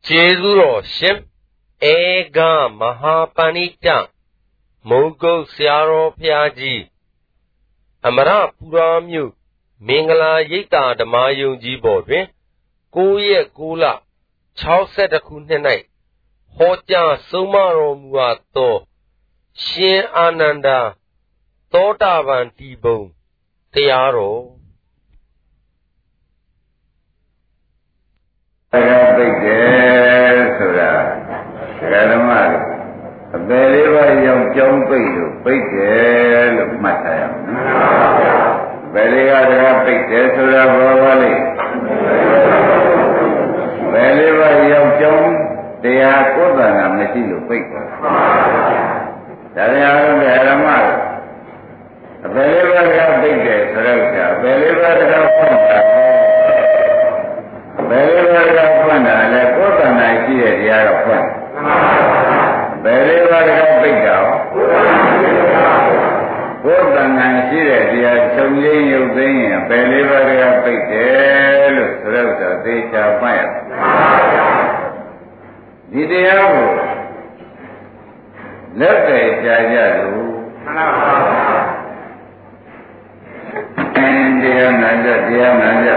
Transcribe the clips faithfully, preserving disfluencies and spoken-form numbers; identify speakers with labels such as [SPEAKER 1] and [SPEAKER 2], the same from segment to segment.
[SPEAKER 1] 제주로 심 애가 마하파니타 모고 시아로 피아지 아마라 puramyu mingala yitta dhamayungji bo twin၉ရက်၉လ၆၁ခုနှစ်၌ဟောကြားဆုံးမတော်မူအပ်သောရှင်အာနန္ဒာသောတာပန်တည်ပုံတရားတော်
[SPEAKER 2] တရားပိတ်တယ်ဆိုတာဓမ္မအပေလေးပါးရောက်ကြောင်းပိတ်လို့ပိတ်တယ်လို့မှတ်ထားရအောင်နော်ဘယ်လေးကတရားပိတ်တယ်ဆိုတာဘောပါလိမ့်ဘယ်လေးပါးရောက်ကြောင်းတရားကိုယ်တဏ္ဍာမရှိလို့ပိတ်တယ်ဒါတရားလုံးဓမ္မအပေလေးပါးကပိတ်တယ်ဆိုတော့အပေလေးပါးကတော့ဖွင့်တာဘယ်လေးပါးကဖွင့်တာလဲကိုယ်တဏ္ဍာရှိတဲ့တရားကဖွင့်ဘယ်လေးပါးကပိတ်တာကိုယ်တဏ္ဍာရှိတဲ့တရားချုပ်ရင်းရုပ်သိမ်းရင်ဘယ်လေးပါးကပိတ်တယ်လို့ဆိုတော့သေချာမှတ်ရဒီတရားကိုလက်တည်ကြကြလို့မှန်ပါပါအင်းတရားနာကြတရားနာကြ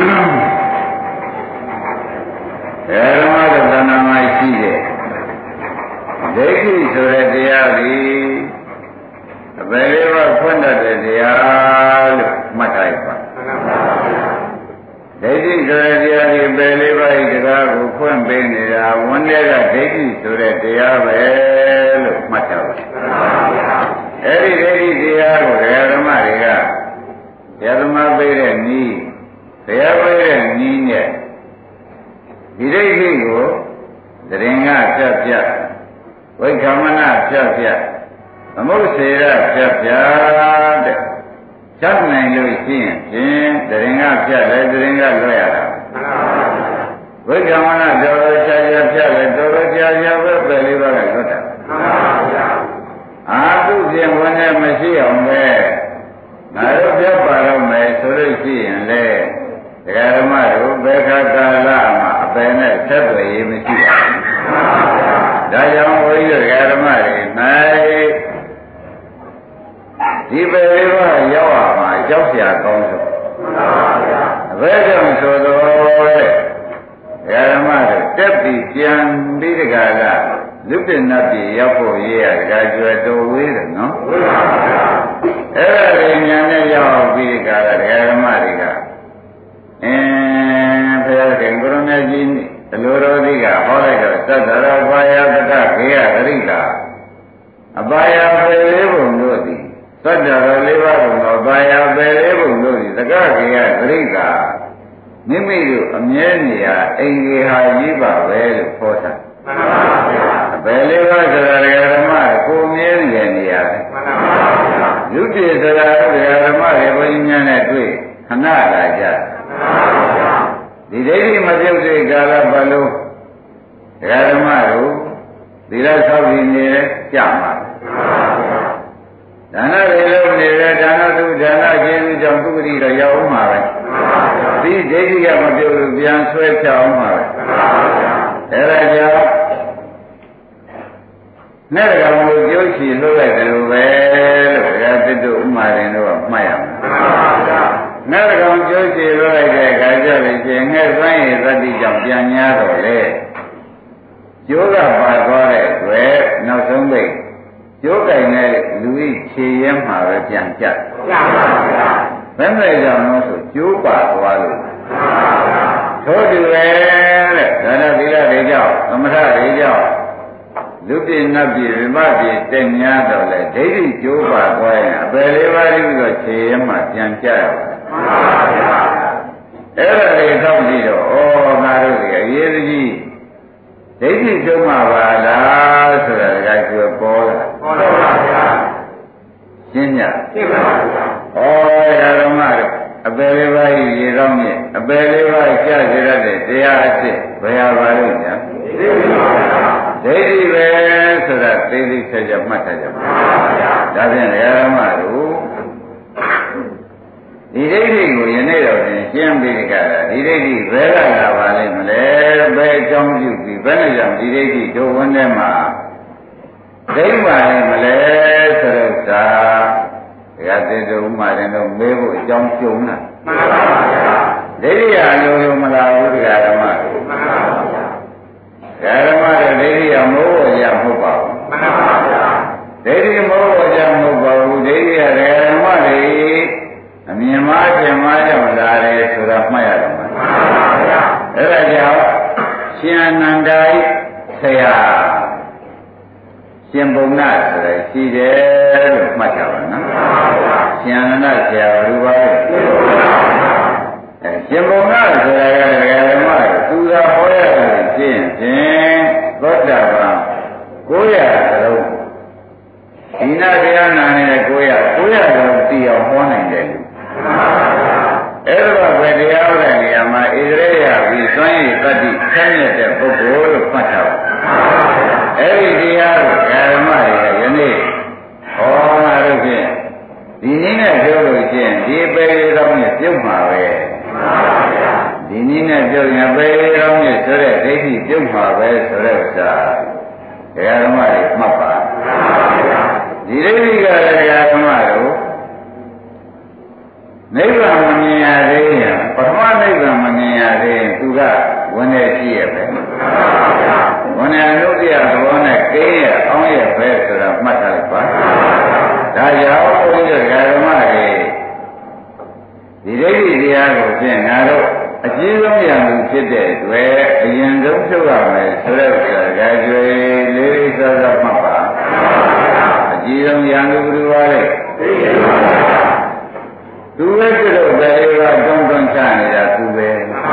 [SPEAKER 2] ဓမ္မသဏ္ဍာန်မှာရှိတဲ့ဒိဋ္ဌိဆိုတဲ့တရားကြီးအပေလေးပါးဖွင့်တတ်တဲ့တရားလို့မှတ်ထားပါဒိဋ္ဌိဆိုတဲ့တရားကြီးအပေလေးပါးဤတရားကိုဖွင့်ပေးနေတာဝန်တဲ့ကဒိဋ္ဌိဆိုတဲ့တရားပဲလို့မှတ်ထားပါအဲ့ဒီဒိဋ္ဌိတရားကိုဓမ္မတွေကဓမ္မပေးတဲ့နည်းတရားပေးတဲ့နည်းနဲ့ဒီဒိဋ္ဌိကိုသရင်ကဖြတ်ဖြတ်ဝိက္ခမနဖြတ်ဖြတ်သမုစေရဖြတ်ဖြတ်တဲ့ဖြတ်နိုင်လို့ရှိရင်ဖြင့်သရင်ကဖြတ်လဲသရင်ကလွှဲရတာဝိက္ခမနတော်တော်ချာချာဖြတ်လဲတော်တော်ချာချာပဲပဲလေးပါးကလွတ်တာအာတုဖြင့်ဝင်နေမရှိအောင်ပဲငါတို့ပြတ်ပါတော့မယ်ဆိုလို့ရှိရင်လေဒကာဓမ္မတို့ဘယ်ခါကာလမှာအပယ်နဲ့ဆက်သွယ်ရေးမရှိပါဘူး။ဒါကြောင့်ဘုန်းကြီးတို့ဒကာဓမ္မတွေနိုင်ဒီပယ်လေးပါးရောက်ရမှာရောက်เสียကောင်းဆုံး။အဘယ်ကြောင့်ဆိုတော့တဲ့ဒကာဓမ္မတို့တက်ပြီးပြန်ပြီးဒကာကလူပင်နတ်ပြည်ရောက်ဖို့ရေးရဒကာကျွယ်တော်ဝေးတယ်နော်။အဲ့ဒါတွေညာနဲ့ရောက်ပြီးဒကာကဒကာဓမ္မတွေကအင်းဘုရားရှင်ကိုရမကြီးအလိုတော်ကြီးကဟောလိုက်တော့သတ္တရဘာယတကခေယဂရိကအပါယပေလေးဘုံတို့သည်သတ္တရလေးပါးဘုံသောပါယပေလေးဘုံတို့သည်တကခေယဂရိကမိမိတို့အမြဲနေရာအိမ်ကြီးဟာကြီးပါပဲလို့ဟောတာမှန်ပါဗျာအပေလေးပါးဆိုတာဓမ္မကိုမြဲနေနေရာမှန်ပါဗျာလူပြေဆိုတာဓမ္မတွေဘုန်းကြီးများနဲ့တွေ့ခဏလာကြဒီဒိဋ္ဌိမပြုတ်တဲ့ကာလပတ်လုံးဒကာဓမ္မတို့သီလဆောက်တည်နေကြမှာဒါနတွေလုပ်နေတဲ့ဒါနသူဒါနကျေးဇူးကြောင့်သူဂတိတော့ရောက်အောင်မှာပဲဒီဒိဋ္ဌိကမပြုတ်လို့ပြန်ဆွဲချအောင်မှာပဲအဲဒါကြောင့်နဲ့ကောင်ကိုကြိုးချီလွတ်လိုက်တယ်လို့ပဲလို့ဒကာသစ်တို့ဥမာရင်တော့မှတ်ရမှာငှက်ကောင်ကျိုးချေလွှတ်လိုက်တဲ့အခါကျလို့ရှိရင်ငှက်သွမ်းရည်သတ္တိကြောင့်ပြန်ညာတော့လေကျိုးကပါသွားတဲ့အတွက်နောက်ဆုံးပိတ်ကျိုးကင်တဲ့လူဤခြေရဲမှာပဲပြန်ကြတ်ဘယ်မဲ့ကြောင့်လို့ဆိုကျိုးပါသွားလို့ထို့တူပဲတဲ့ဒါနသီလတွေကြောင့်သမထတွေကြောင့်လူပြည့်နတ်ပြည့်ဝိမပြည့်တက်များတော့လေဒိဋ္ဌိကျိုးပါသွားရင်အပယ်လေးပါးပြီးတော့ခြေရဲမှာပြန်ကြတ်ရပါမှန်ပါဗျာအဲ့ဒါတွေသောက်ကြည့်တော့ဩငါတို့ကအရေးကြီးဒိဋ္ဌိကျုံမှာပါလားဆိုတာကကျွယ်ပေါ်လာပေါ်လာပါဗျာရှင်းညရှင်းပါဗျာဩဓမ္မတို့အပယ်လေးပါးကြီးရေကောင်းမြင့်အပယ်လေးပါးကြာစေရတဲ့တရားအစ်ဘယ်ဟာပါလို့ညာဒိဋ္ဌိပါဗျာဒိဋ္ဌိပဲဆိုတာသိသိဆက်ဆက်မှတ်ထားကြပါဗျာဒါဖြင့်ဓမ္မတို့ဒီဒိဋ္ဌိကိုယနေ့တော့ရှင်းပြီးကြတာဒီဒိဋ္ဌိဘယ်ကလာပါလိမ့်မလဲဘယ်အကြောင်းပြုပြီးဘယ်နဲ့ကြောင့်ဒီဒိဋ္ဌိတို့ဝန်းထဲမှာဒိဋ္ဌိပါလိမ့်မလဲဆိုတော့သာဘုရားသေတုဥမာရင်တော့မေးဖို့အကြောင်းကျုံတာမှန်ပါဗျာဒိဋ္ဌိအလိုလိုမလားဘုရားဓမ္မမှန်ပါဗျာဓမ္မရဲ့ဒိဋ္ဌိအမိုးဝရမဟုတ်ပါဘူးမှန်ပါဗျာဒိဋ္ဌိမိုးဝရမဟုတ်ပါဘူးဒိဋ္ဌိရဲ့ဓမ္မတွေအမြင်မှားခြင်းမှားကြောင့်လာတယ်ဆိုတာမှတ်ရတော့မှာမှန်ပါဗျာအဲ့ဒါကြောင့်ရှင်အနန္ဒာဤဆရာရှင်ဘုံနာဆိုရရှိတယ်လို့မှတ်ကြပါနော်ရှင်အနန္ဒဆရာဘယ်လိုပါလဲအဲရှင်ဘုံနာဆိုရကလည်းဓမ္မသူသာဟောရတယ်ရှင်းဖြင့်သောတာပန်ကိုးရာလုံးဒီနာတရားနာနေတဲ့ကိုးရာကိုးရာလုံးသိအောင်ဟောနိုင်တယ်လို့အဲ့တော့ဘယ်တရားဟောတဲ့နေရာမှာဣသရေယပြီးသွမ်းရည်တတ္တိဆင်းရဲတဲ့ပုဂ္ဂိုလ်လို့မှတ်ထားပါအဲ့ဒီတရားကိုဓမ္မတွေကယနေ့ဟောတာလို့ဖြင့်ဒီနည်းနဲ့ပြောလို့ချင်းဒီပေတော်နဲ့ပြုတ်မှာပဲဒီနည်းနဲ့ပြုတ်ရင်ပေတော်နဲ့ဆိုတဲ့ဒိဋ္ဌိပြုတ်မှာပဲဆိုတဲ့ဥစ္စာဓမ္မတွေမှတ်ပါဒီဒိဋ္ဌိကလည်းဓမ္မတို့နိဗ္ဗာန်မမြင်ရသေးရင်ပထမနိဗ္ဗာန်မမြင်ရသေးရင်သူကဝင်နေရှိရပဲဝင်နေအနုတ္တိယသဘောနဲ့ကိန်းရအောင်ရပဲဆိုတာမှတ်ထားလိုက်ပါဒါကြောင့်ဘုရားဓမ္မတွေဒီဒိဋ္ဌိတရားကိုဖြင့်ငါတို့အကြီးဆုံးရမှုဖြစ်တဲ့အတွက်အရင်ဆုံးဖြုတ်ရမယ်ဆိုတဲ့ဥစ္စာကကြွေလေးလေးစောစောမှတ်ပါအကြီးဆုံးရမှုဘယ်လိုပါလဲသူပဲပြလို့ဘယ်လိုကတုံးတုံးချနေတာသူပဲ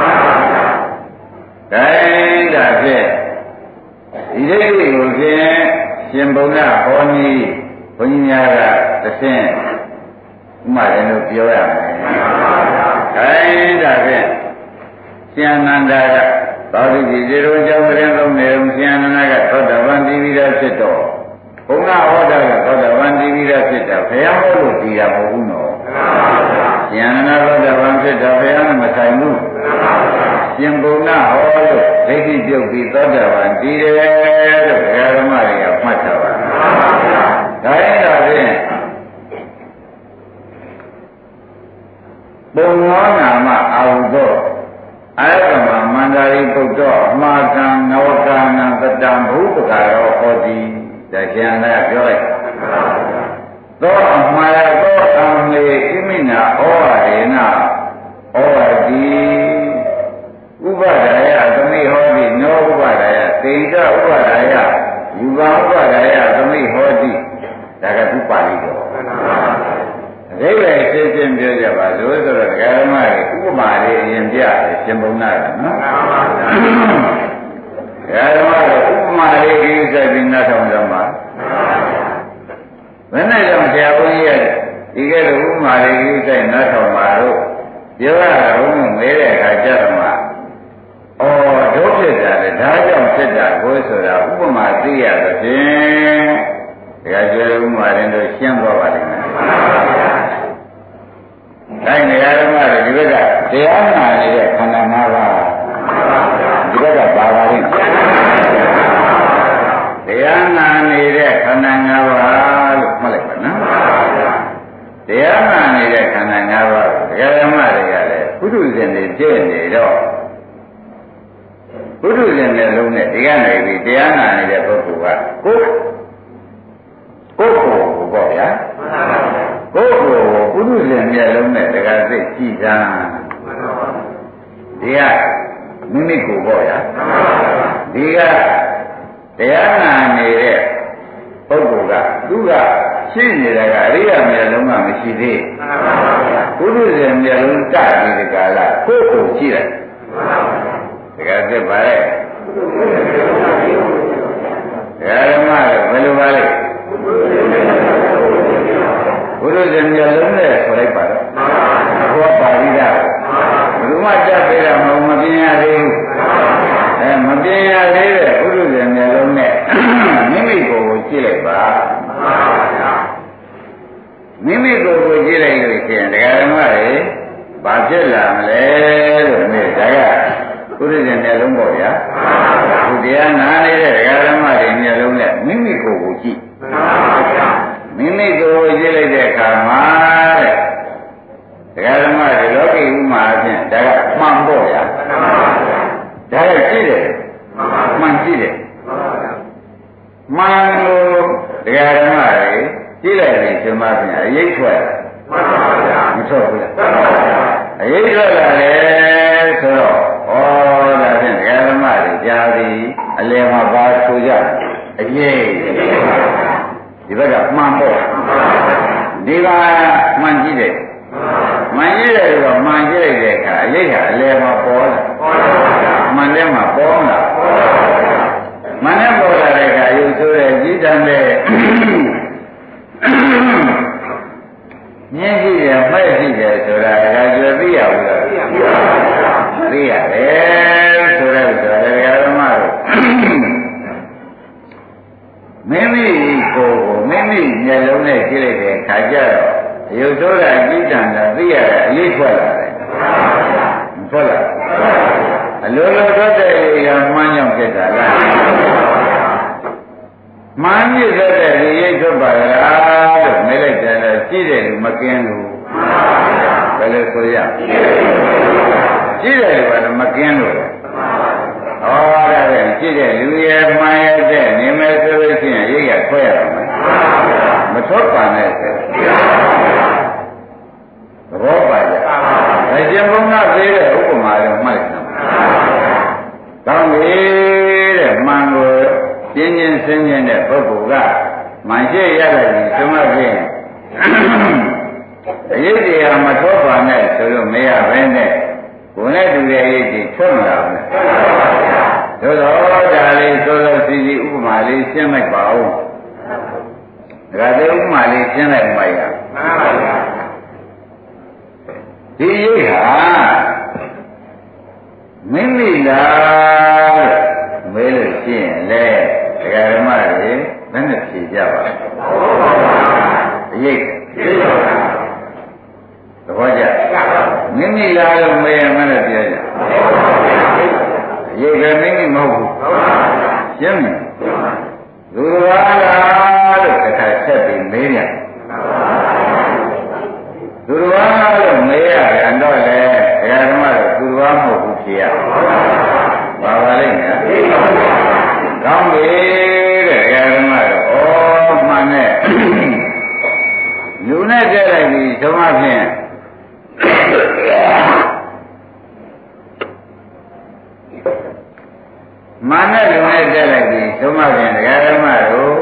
[SPEAKER 2] ဒါရင်ဒါဖြင့်ဒီဒိဋ္ဌိကိုဖြင့်ရှင်ဘုရားဟောနည်းဘုန်းကြီးများကသဖြင့်ဥမာလည်းလို့ပြောရမယ်ဒါရင်ဒါဖြင့်ရှင်အနန္ဒာကသာဝတိဇေရုံကျောင်းရင်သုံးနေုံရှင်အနန္ဒာကသောတာပန်တိပိဒဖြစ်တော့ဘုရားဟောတာကသောတာပန်တိပိဒဖြစ်တာဘုရားဟောလို့ဒီရမဟုတ်ဘူးနော်ဉာဏ်နာသောတာပန်ဖြစ်တာဘုရားနဲ့မဆိုင်ဘူးရှင်ဘုံနာဟောလို့ဒိဋ္ဌိပြုတ်ပြီးသောတာပန်တည်တယ်လို့ဘုရားဓမ္မတွေကမှတ်ထားပါဒါရင်ဒါဖြင့်ပုံသောနာမအာဟုသောအာယတမမန္တရိပုတ္တောအမာကံနဝကနံတတံဘုပ္ပကာရောဟောတိဒါရှင်လည်းပြောလိုက်သောအမှားသောအမေဣမိနာဩဝရေနဩဝတိဥပဒါယသမိဟောတိနောဥပဒါယသေကဥပဒါယယူပါဥပဒါယသမိဟောတိဒါကသူပါဠိတော်အဓိပ္ပာယ်ရှင်းရှင်းပြောကြပါလို့ဆိုတော့ဒကာဓမ္မတွေဥပမာလေးအရင်ပြတယ်ရှင်ဘုံနာကနော်ဒကာဓမ္မတွေဥပမာလေးကြီးစိုက်ပြီးနားထောင်ကြပါဘယ်နဲ့ကြောင့်ဆရာဘုန်းကြီးရဲ့ဒီကဲ့သို့ဥပမာလေးကြီးစိုက်နားထောင်ပါတော့ပြောရတော့မဲတဲ့အခါကျတော့မှဩဒုဖြစ်တာလေဒါကြောင့်ဖြစ်တာကိုဆိုတာဥပမာသိရတော့ဖြင့်ဒကာကျွဲဥပမာရင်တော့ရှင်းသွားပါလိမ့်မယ်တိုင်းနေရာဓမ္မတွေဒီဘက်ကတရားနာနေတဲ့ခန္ဓာ၅ပါးဒီဘက်ကပါပါလိမ့်တရားနာနေတဲ့ခန္ဓာ၅ပါးလို့မှတ်လိုက်ပါနော်တရားနာနေတဲ့ခန္ဓာ၅ပါးတရားဓမ္မတွေကလည်းပုထုဇဉ်တွေပြည့်နေတော့ပုထုဇဉ်တွေလုံးနဲ့တရားနေပြီးတရားနာနေတဲ့ပုဂ္ဂိုလ်ကကိုယ်ကိုယ်ကိုပေါ့ဗျာကိုယ်ကိုပုထုဇဉ်မျက်လုံးနဲ့တရားသိကြည့်တာဒီကမိမိကိုပေါ့ဗျာဒီကတရားနာနေတဲ့ပုဂ္ဂိုလ်ကသူကရှိနေတာကအရိယာမျက်လုံးကမရှိသေးပုထုဇဉ်မျက်လုံးတပြီးဒီကလာကိုယ်ကိုကြည့်လိုက်တရားသိပါရဲ့တရားဓမ္မကဘယ်လိုပါလဲဘုရားရှင်မျိုးလုံးနဲ့ဆိုလိုက်ပါတော့ဘောပါဠိတာဘယ်သူမှကြက်ပေးတာမဟုတ်မပြင်းရသေးဘူးအဲမပြင်းရသေးတဲ့ဘုရားရှင်မျိုးလုံးနဲ့မိမိကိုယ်ကိုကြည့်လိုက်ပါမိမိကိုယ်ကိုကြည့်လိုက်လို့ရှိရင်ဒကာဓမ္မတွေဘာဖြစ်လာမလဲပုရိသေမျက်လုံးပေါ့ဗျာသူတရားနာနေတဲ့ဒကာဓမ္မတွေမျက်လုံးနဲ့မိမိကိုယ်ကိုကြည့်မိမိကိုယ်ကိုကြည့်လိုက်တဲ့အခါမှာတဲ့ဒကာဓမ္မတွေလောကီဥမာအဖြစ်ဒါကမှန်ပေါ့ဗျာဒါကကြည့်တယ်မှန်ကြည့်တယ်မှန်လို့ဒကာဓမ္မတွေကြည့်လိုက်ရင်ရှင်မဖြင့်အရေးထွက်မထွက်ဘူးလားအရေးထွက်လာတယ်ဆိုတော့ဩဒါဖြင့်ဒကာဓမ္မတွေကြားသည်အလယ်မှာပါဆိုကြအရေးဒီဘက်ကမှန်ပေါ့ဒီကမှန်ကြည့်တယ်မှန်ကြည့်တယ်တော့မှန်ကြည့်လိုက်တဲ့အခါအရေးဟာအလယ်မှာပေါ်လာမှန်တယ်မှာပေါ်လာမှန်တယ်ပေါ်လာတဲ့အခါရုပ်ဆိုးတဲ့ကြီးတန်းတဲ့မြင်ကြည့်ရမဲ့ကြည့်တယ်ဆိုတာဒါကြွယ်သိရဘူးလားသိရတယ်ဆိုတော့ဒါတရားဓမ္မတို့မိမိကိုယ်ကိုမိမိမျက်လုံးနဲ့ကြည့်လိုက်တဲ့အခါကျတော့ရုပ်ဆိုးတာကြီးတန်းတာသိရတဲ့အလေးထွက်လာတယ်မထွက်လာအလိုလိုထွက်တဲ့ရမှန်းကြောင့်ဖြစ်တာလားမှန်မြစ်တဲ့ဒီရိတ်ထွက်ပါလားလို့မေးလိုက်တယ်လေကြည့်တယ်လို့မကင်းလို့ဘယ်လိုဆိုရကြည့်တယ်လို့မကင်းလို့ဟောဒါပဲကြည့်တဲ့လူရဲ့မှန်ရတဲ့နေမယ်ဆိုလို့ရှိရင်ရိတ်ရထွက်ရအောင်မထွက်ပါနဲ့ဆိုသဘောပါကြအရှင်ဘုန်းကသေးတဲ့ဥပမာတော့မှတ်လိုက်တာကောင်းပြီတဲ့မှန်ကိုပြင်းပြင်းဆင်းရဲတဲ့ပုဂ္ဂိုလ်ကမှန်ရှိရလိုက်ရင်သုံးမဖြင့်အရေးတရားမထွက်ပါနဲ့ဆိုလို့မရဘဲနဲ့ကိုယ်နဲ့တူတဲ့အရေးကြီးထွက်လာတယ်သို့တော့ဒါလေးသို့သောစီစီဥပမာလေးရှင်းလိုက်ပါဦးဒါကဥပမာလေးရှင်းလိုက်မှရဒီရိတ်ဟာမိမိလားမေးလို့ရှိရင်လေဒကာဓမ္မတွေဘယ်နဲ့ဖြေကြပါ့အရိတ်သဘောကျမိမိလားလို့မေးရင်မနဲ့ပြောကြအရိတ်ကမိမိမဟုတ်ဘူးရှင်းမယ်သူတော်လားလို့တစ်ခါဆက်ပြီးမေးပြန်သူတော်လို့မေးရတယ်တော့လေဒကာဓမ္မတို့သူတော်မဟုတ်ဘူးဖြေရပါပါလိမ့်မယ်ကောင်းပြီတဲ့ဒကာဓမ္မတို့ဩမှန်နဲ့လူနဲ့ကြည့်လိုက်ပြီသုံးမဖြင့်မှန်နဲ့လူနဲ့ကြည့်လိုက်ပြီသုံးမဖြင့်ဒကာဓမ္မတို့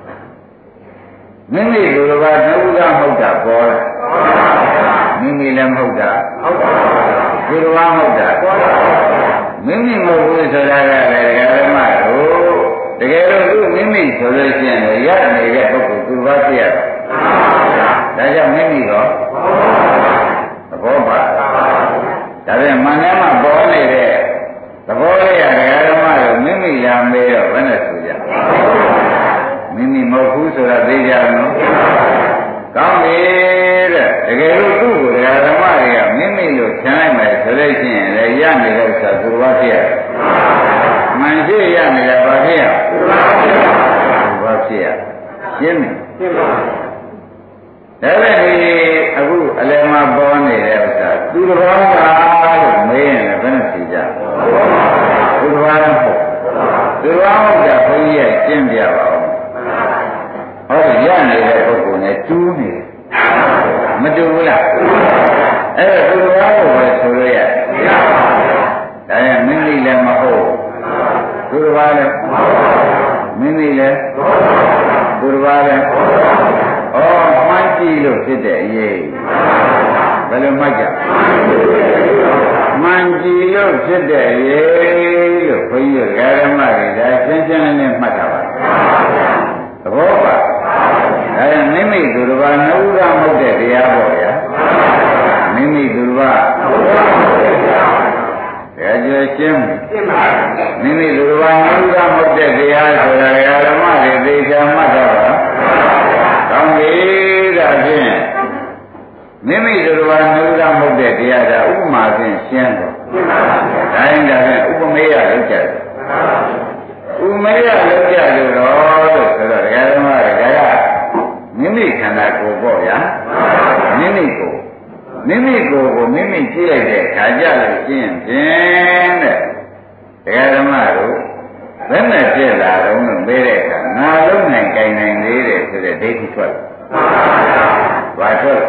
[SPEAKER 2] မိမိလူတော်ကနှုတ်ကမဟုတ်တာပေါ်လာမိမိလည်းမဟုတ်တာဟုတ်ပါဘူးဒီလိုမဟုတ်တာမိမိမဟုတ်ဘူးဆိုတာကလည်းဒကာဓမ္မတို့တကယ်လို့သူမိမိဆိုလို့ရှိရင်ရနေတဲ့ပုဂ္ဂိုလ်သူဘာဖြစ်ရလဲဒါကြောင့်မိမိတော့သဘောပါဒါပြန်မှန်တယ်မှပေါ်နေတဲ့သဘောလေးရဒကာဓမ္မတို့မိမိလာမေးတော့ဘယ်နဲ့ဆိုကြမိမိမဟုတ်ဘူးဆိုတာသိကြနော်ကောင်းပြီတဲ့တကယ်လို့သူ့ကိုဒကာဓမ္မတွေကမိမိလို့ခြံလိုက်မယ်ဆိုလို့ရှိရင်လည်းရနေတဲ့ဥစ္စာသူဘာဖြစ်ရမှန်ရှိရနေတာဘာဖြစ်ရဘာဖြစ်ရရှင်းမယ်ရှင်းပါဒါပဲဒီအခုအလယ်မှာပေါ်နေတဲ့ဥစ္စာသူတော်ဘာလို့မေးရင်လည်းဘယ်နဲ့ဖြေကြသူတော်ဘာလို့သူတော်ဘာဟုတ်တာဘုန်းကြီးကရှင်းပြပါဦးဟောရနေတဲ့ပုဂ္ဂိုလ်နဲ့တူးနေမတူဘူးလားအဲ့ဒါသူတော်ဘာလို့ပဲဆိုလို့ရဒါရင်မိမိလည်းမဟုတ်သူတော်ဘာလည်းမိမိလည်းသူတော်ဘာလည်းဩမှန်ကြည့်လို့ဖြစ်တဲ့အရေးဘယ်လိုမှတ်ကြမှန်ကြည့်လို့ဖြစ်တဲ့အရေးလို့ဘုန်းကြီးဓမ္မတွေဒါရှင်းရှင်းလင်းလင်းမှတ်တာပါသဘောပါဒါရင်မိမိသူတော်ဘာနှုတ်ကမဟုတ်တဲ့တရားပေါ့ဗျာမိမိသူတော်ဘာဒါကြွရှင်းမိမိသူတော်ဘာနှုတ်ကမဟုတ်တဲ့တရားဆိုတာဓမ္မတွေသိချာမှတ်တော့ပါကောင်းပြီဒါဖြင့်မိမိသူတော်ဘာနှုတ်ကမဟုတ်တဲ့တရားဒါဥပမာဖြင့်ရှင်းတော့ဒါရင်ဒါဖြင့်ဥပတရားဓမ္မတို့ဘယ်နဲ့ပြည့်လာတော့လို့မေးတဲ့အခါငါလုံးနိုင်ကြိုင်နိုင်သေးတယ်ဆိုတဲ့ဒိဋ္ဌိထွက်လာဘာထွက်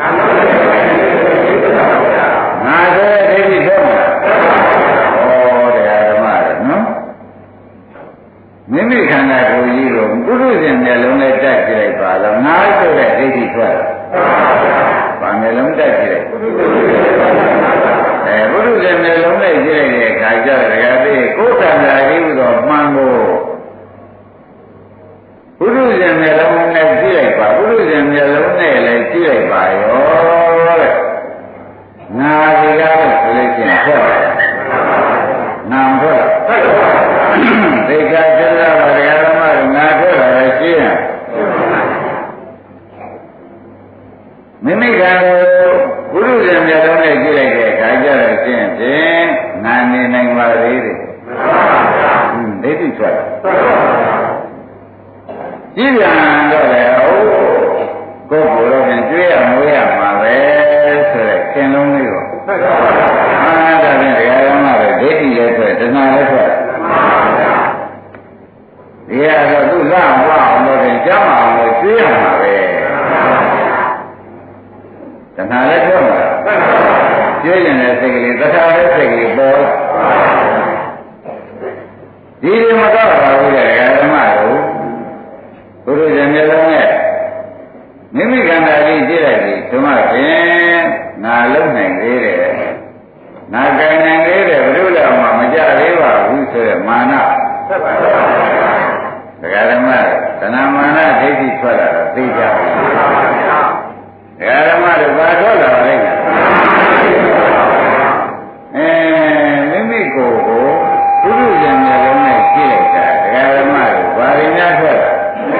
[SPEAKER 2] ငါဆိုတဲ့ဒိဋ္ဌိထွက်လာဩတရားဓမ္မတို့နော်မိမိခန္ဓာကိုယ်ကြီးကိုပုရုဇဉ်မျက်လုံးနဲ့တက်ကြည့်လိုက်ပါတော့ငါဆိုတဲ့ဒိဋ္ဌိထွက်လာဘာမျက်လုံးတက်ကြည့်လိုက်အဲပုရုဇဉ်မျက်လုံးနဲ့ကြည့်လိုက်တဲ့အခါကျတော့တရားသိကိုယ်ခန္ဓာကြီးဟူသောမှန်ကိုပုရုဇဉ်မျက်လုံးနဲ့ကြည့်လိုက်ပါပုရုဇဉ်မျက်လုံးနဲ့လည်းကြည့်လိုက်ပါရောတဲ့ငါဒီကားဆိုလို့ရှိရင်ထွက်လာနာမ်ထွက်လာသိက္ခာကျမ်းစာပါတရားဓမ္မကငါထွက်လာရဲ့ရှင်းမိမိကံကိုပုရုဇဉ်မျက်လုံးနဲ့ကြည့်လိုက်တဲ့အခါကျတော့ရှင်းဖြင့်ငါနေနိုင်ပါသေးတယ်ဟွန်းဒိဋ္ဌိထွက်ကြည့်ပြန်တော့လေဟိုကိုယ်ကိုယ်တော့ပြန်ကျွေးရမွေးရမှာပဲဆိုတဲ့ခင်လုံးလေးကိုအာဒါဖြင့်တရားဓမ္မတွေဒိဋ္ဌိလည်းထွက်တဏှာလည်းထွက်ဒီကတော့သူ့လမ်းဝအောင်လို့ပြန်ကြောင်းအောင်လို့ကျွေးရမှာပဲတဏှာလည်းထွက်မှာကျွေးရင်လည်းစိတ်ကလေးသထာလည်းစိတ်ကလေးပေါ်ဒီလိုမတော့ပါဘူးတဲ့ဓမ္မတို့ဘုရားရှင်မျက်လုံးနဲ့မိမိခန္ဓာကြီးကြည့်လိုက်ပြီဓမ္မဖြင့်ငါလုံးနိုင်သေးတယ်ငါကြိုင်နိုင်သေးတယ်ဘုရားမှမကြသေးပါဘူးဆိုရယ်မာနသက်ပါပါဒကာဓမ္မသဏ္ဍာမာနဒိဋ္ဌိထွက်လာတော့သိကြပါဘူးဒကာဓမ္မတို့ဘာထွက်လာလဲအဲမိမိကိုယ်ကိုဘုရားရှင်မျက်လုံးနဲ့ကြည့်လိုက်တာဒကာဓမ္မတို့ဘာရင်းများထွက်လာ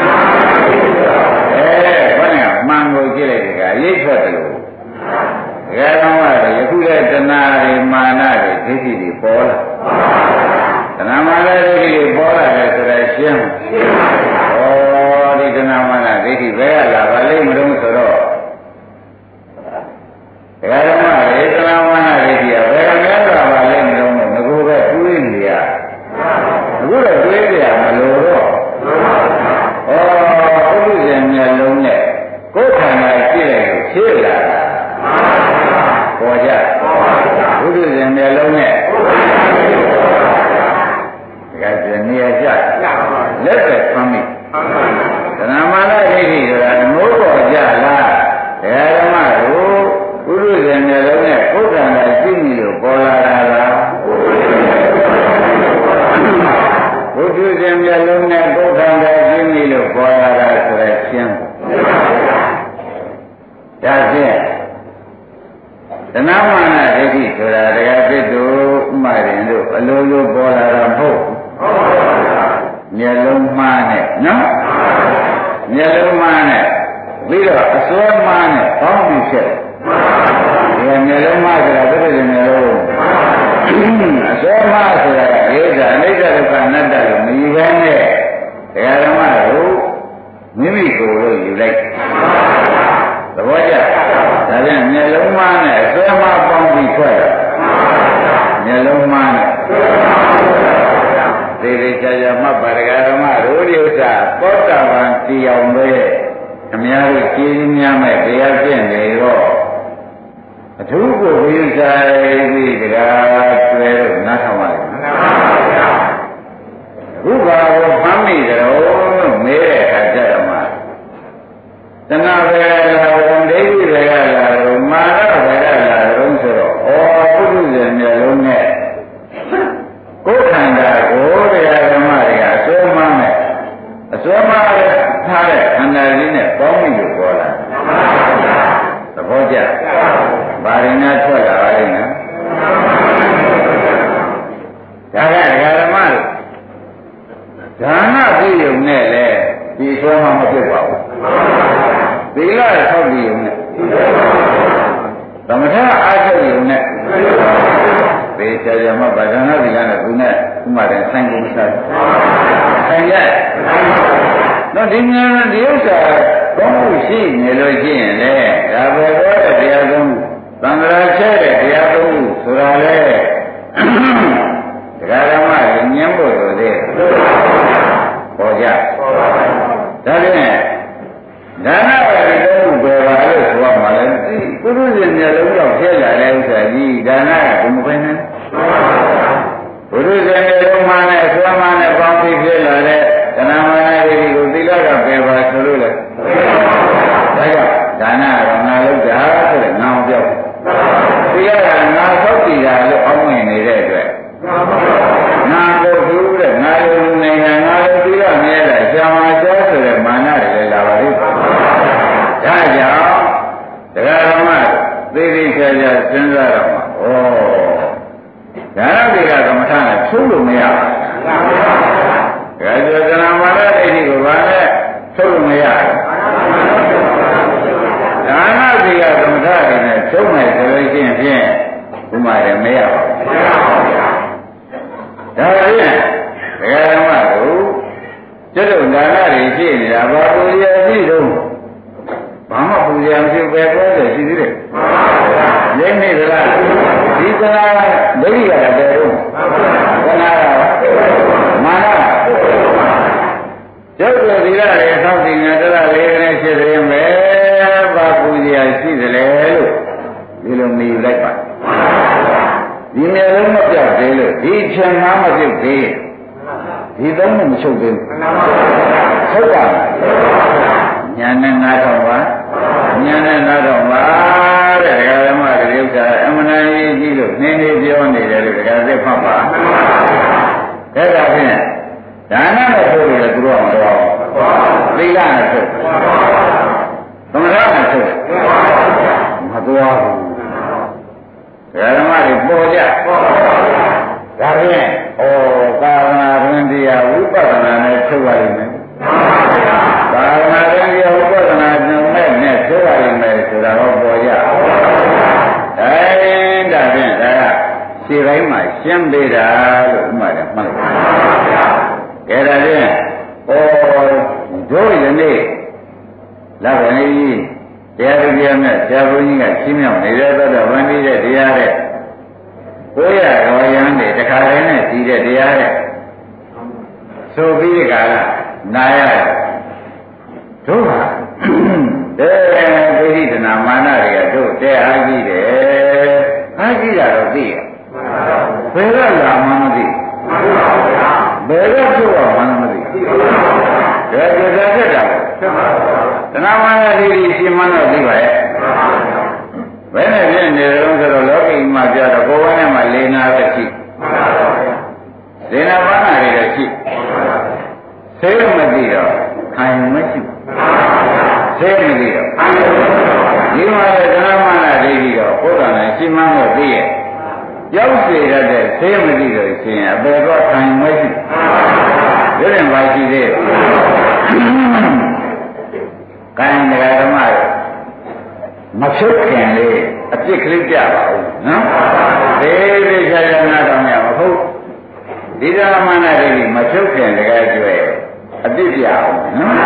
[SPEAKER 2] မှန်ကိုကြည့်လိုက်တဲ့ကရိပ်ထွက်တယ်လို့ဒကာတော်ကယခုတဲ့တဏှာတွေမာနတွေဒိဋ္ဌိတွေပေါ်လာတဏှာမာနဒိဋ္ဌိတွေပေါ်လာတယ်ဆိုတော့ရှင်းဩဒီတဏှာမာနဒိဋ္ဌိဘယ်ကလာပါလိမ့်မလို့ဆိုတော့ဒကာတော်ကလေတဏှာမာနဒိဋ္ဌိကဘယ်ကများလာပါလိမ့်မလို့ငကိုပဲတွေးနေရအခုတော့တွေးကြရမလို့တော့ဩဥပ္ပဇင်မျက်လုံးနဲ့ကိုယ်ခန္ဓာကြည့်လိုက်လို့ဖြည့်လာတာပေါ်ကြဘုဒ္ဓဇင်မျက်လုံးနဲ့ဒါကနေရာကြလက်သက်ဖမ်းမိသဏ္ဍာမာနဒိဋ္ဌိဆိုတာမိုးပေါ်ကြလားတရားဓမ္မတို့ဘုဒ္ဓဇင်မျက်လုံးနဲ့ကိုယ်ခန္ဓာကြည့်မိလို့ပေါ်လာတာလားဘုဒ္ဓဇင်မျက်လုံးနဲ့ကိုယ်ခန္ဓာကြည့်မိလို့ပေါ်လာတာဆိုတဲ့ရှင်းဒါဖြင့်တဏှာမာနဒိဋ္ဌိဆိုတာတရားသစ်တို့ဥမာရင်တို့အလိုလိုပေါ်လာတာမဟုတ်မျက်လုံးမှားနဲ့နော်မျက်လုံးမှားနဲ့ပြီးတော့အစွဲမှားနဲ့ပေါင်းပြီးဖြစ်ဒီမျက်လုံးမှားဆိုတာဘယ်လိုမျက်လုံးအစွဲမှားဆိုတာအိဋ္ဌအနိစ္စဒုက္ခအနတ္တလို့မယူဘဲနဲ့တရားဓမ္မတို့မိမိကိုယ်လို့ယူလိုက်သဘောကျဒါပြန်မျက်လုံးမှားနဲ့အစွဲမှားပေါင်းပြီးထွက်တယ်မျက်လုံးမှားနဲ့သေသေးချာချာမှတ်ပါဒကာဓမ္မတို့ဒီဥစ္စာသောတာပန်တရားပဲအများကြီးကြည်များမဲ့တရားပြည့်နေတော့အထူးကိုဝိဆိုင်ပြီးတရားကျွဲလို့နားထောင်ပါလိမ့်မယ်အခုဘာကိုမှတ်မိကြတော့လို့မေးတဲ့အခါကျတော့မှတဏှာပဲလာတော့ဒိဋ္ဌိပဲလာတော့မာနပဲလာတော့ဆိုတော့ဩပုထုဇဉ်မျိုးလုံးနဲ့ကိုယ်ခန္ဓာကိုတရားဓမ္မတွေကအစွဲမနဲ့အစွဲမနဲ့ထားတဲ့ခန္ဓာကြီးနဲ့ပေါင်းပြီးပေါ်လာသဘောကျဘာရင်းနဲ့ထွက်လာပါလိမ့်မယ်ဒါကဒကာဓမ္မတို့ဒါနပြုရုံနဲ့လေဒီစွဲမမဖြစ်ပါဘူးသီလဆောက်တည်ရုံနဲ့သမထအားထုတ်ရုံနဲ့သေချာချာမှဗာဒနာသီလနဲ့ဘုနဲ့ဥမာတဲ့ဆိုင်ကုန်စားဆိုင်ရတော့ဒီညာဒီဥစ္စာကောင်းမှုရှိနေလို့ရှိရင်လေဒါပဲတော့တရားသုံးသံဃာချဲ့တဲ့တရားသုံးဆိုတာလေဒကာဓမ္မဒါကနာမာနဒိဋ္ဌိကိုဘာလဲထုတ်လို့မရဘူးဒါနစီကသမထရည်နဲ့ထုတ်မယ်ဆိုလို့ရှိရင်ဖြင့်ဥမာရမရပါဘူးဒါဖြင့်ဒကာဓမ္မတို့ကျွတ်တို့ဒါနတွေရှိနေတာဘာပူဇော်ရှိတော့ဘာမှပူဇော်မရှိပဲပြောတယ်ရှိသေးတယ်ရင်းနေသလားဒီကနာဒိဋ္ဌိရတယ်ဘယ်တော့ကနာမာနကျုပ်တို့ဒီရလေသောက်တင်ငါတရလေးနဲ့ရှိသေးမယ်ဘာပူဇော်ရှိသလဲလို့ဒီလိုမြည်လိုက်ပါဒီမျိုးလုံးမပြောက်သေးလို့ဒီချင်မှမပြုတ်သေးဒီသုံးမချုပ်သေးဘူးဟုတ်ပါညာနဲ့နားတော့ပါညာနဲ့နားတော့ပါတဲ့ဓမ္မတွေဥစ္စာအမှန်တန်ကြီးကြီးလို့နင်းနေပြောနေတယ်လို့ဒါသက်ဖတ်ပါဒါကဖြင့်ဒါနနဲ့ဆိုလို့သူတို့ကမတော်ဘူးသီလနဲ့ဆိုသမထနဲ့ဆိုမတော်ဘူးဓမ္မတွေပေါ်ကြဒါဖြင့်ဩကာလနာတွင်တရားဝိပဿနာနဲ့ထုတ်ရလိမ့်မယ်ကာလနာတွင်တရားဝိပဿနာနဲ့နဲ့ထုတ်ရလိမ့်မယ်ဆိုတာတော့ပေါ်ကြအဲဒါဖြင့်ဒါကခြေပိုင်းမှာရှင်းပေးတာလို့ဥမာတယ်မှတ်လိုက်ကဲဒါဖြင့်ဩတို့ယနေ့လက်ဝင်ကြီးတရားတရားနဲ့ဆရာဘုန်းကြီးကရှင်းမြောက်နေတဲ့တော့ဗန္ဒီတဲ့တရားတဲ့ကိုရတော်ရန်တွေတခါတည်းနဲ့စီးတဲ့တရားတဲ့ဆိုပြီးကြလားနာရတို့ဟာတဲ့ပိဋိဒနာမာနတွေကတို့တဲ့အားကြီးတယ်အားကြီးတာတော့သိရဘယ်ကလာမှမသိဘယ်ကဖြစ်တော့မှမသိဒါကြကြတက်တာတဏမာနတိရှင်းမှတော့သိပါရဲ့ဘယ်နဲ့ဖြစ်နေတော့ဆိုတော့လောကီမှာပြတော့ကိုယ်ဝန်းထဲမှာလေနာပဲရှိလေနာဘာနာတွေလည်းရှိသိမသိတော့ခံမရှိသိမသိတော့ဒီမှာလည်းဓမ္မနာဒိဋ္ဌိတော့ဘုရားနဲ့ရှင်းမှတော့သိရဲ့ရောက်စေရတဲ့သိမသိတော့ရှင်အပေတော့ခံမရှိဒီရင်ပါရှိသေးကိုင်းတရားဓမ္မတွေမဖြုတ်ခင်လေးအပြစ်ကလေးပြပါဦးနော်သေသေးချာချာနားတော်မြတ်မဟုတ်ဒီဓမ္မနာတွေမဖြုတ်ခင်တကယ်ကျွဲအပြစ်ပြအောင်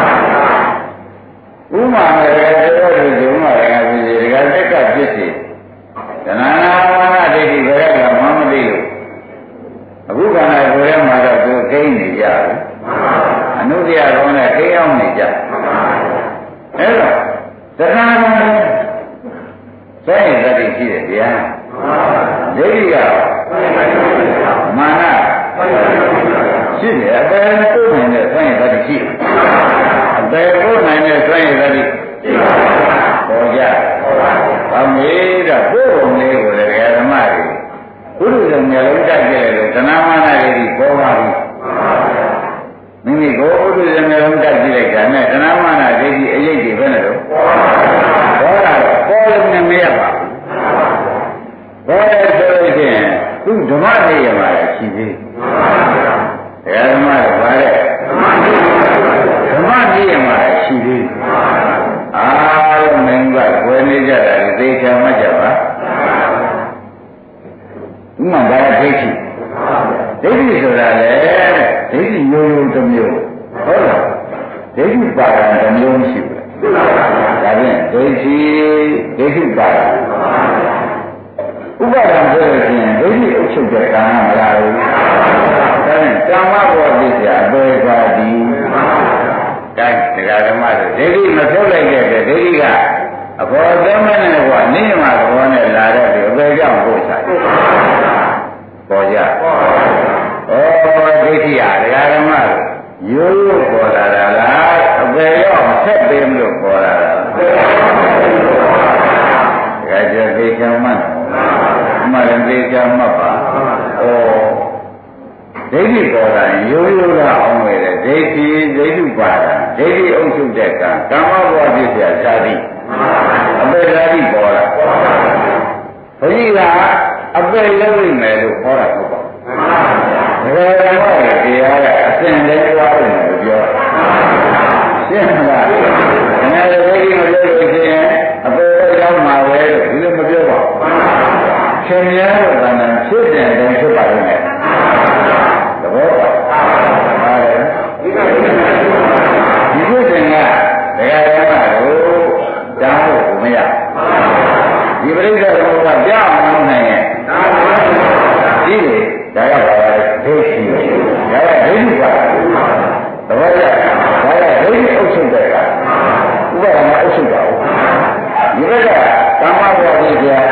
[SPEAKER 2] နော်ဥမာလည်းတော်တော်ဒီဥမာလည်းပြည်ဒီကတက်ကပြစ်စီသနာနာဝနာဒိဋ္ဌိဘယ်ကမှမသိလို့အခုကလည်းကိုယ်ထဲမှာတော့သူကိန်းနေကြတယ်အနုတ္တိယကောင်းတဲ့ကိန်းအောင်နေကြအဲ့တော့သက္ကာကစိုင်းရတဲ့ရှိတယ်ဗျာဒိဋ္ဌိကမာနရှိတယ်အပေကိုယ်နိုင်တဲ့စိုင်းရတဲ့ရှိတယ်အပေကိုယ်နိုင်တဲ့စိုင်းရတဲ့ရှိပေါ်ကြဘာမေးတော့ကိုယ်ုံလေးကိုလည်းဓမ္မတွေဘုရုံမျိုးလုံးတက်ကြတယ်လို့သနာမာနတွေပေါ်ပါဘူးမိမိကိုဘုရုံမျိုးလုံးတက်ကြည့်လိုက်တာနဲ့သနာမာနဒိဋ္ဌိအရေးကြီးပဲနဲ့တော့ပေါ်တာပေါ်လို့နဲ့မရပါဘူးပေါ်တယ်ဆိုလို့ရှိရင်သူဓမ္မနေရမှာရှိသေးတယ်ဓမ္မတွေပါတဲ့ဓမ္မနေရမှာရှိသေးအားလုံးမင်းကဝယ်နေကြတာလေသိချာမှတ်ကြပါဥမာဒါဒိဋ္ဌိဒိဋ္ဌိဆိုတာလေဒိဋ္ဌိမျိုးမျိုးတစ်မျိုးဟုတ်လားဒိဋ္ဌိပါဒံတစ်မျိုးမရှိဘူးဒါဖြင့်ဒိဋ္ဌိဒိဋ္ဌိပါဒံဥပါဒံဆိုလို့ရှိရင်ဒိဋ္ဌိအုပ်ချုပ်တဲ့ကာမမလားဘူးဒါဖြင့်ကာမဘောဓိဆရာအပေပါတိကဲတရားဓမ္မဆိုဒိဋ္ဌိမဖြုတ်လိုက်တဲ့ဒိဋ္ဌိကအဘောဓမ္မနဲ့ကွာနိမသဘောနဲ့လာတဲ့ဒီအပေကြောင့်ပို့ဆိုင်ပေါ်ကြဩဒိဋ္ဌိဟာတရားဓမ္မရိုးရိုးပေါ်လာတာလားအပေရောဆက်ပေးမလို့ပေါ်လာတာဒါကြသိချင်မှမှန်တယ်သိချင်မှပါဩဒိဋ္ဌိပေါ်လာရင်ရိုးရိုးလာအောင်ပဲဒိဋ္ဌိဒိဋ္ဌိပါဒဒိဋ္ဌိအုပ်စုတဲ့ကံကာမဘောဓိဆရာသာတိအပေဓာတိပေါ်လာဘုရားကအပေလုံးနိုင်မယ်လို့ခေါ်တာဟုတ်ပါဘူးဒါကလည်းတရားကအစဉ်တည်းသွားလို့ကဒိဋ္ဌိပါသဘောကျဒါကဒိဋ္ဌိအုပ်ချုပ်တဲ့ကဥပါဒနာအုပ်ချုပ်တာဟုတ်ဒီဘက်ကကာမဘဝကြီးပြဩ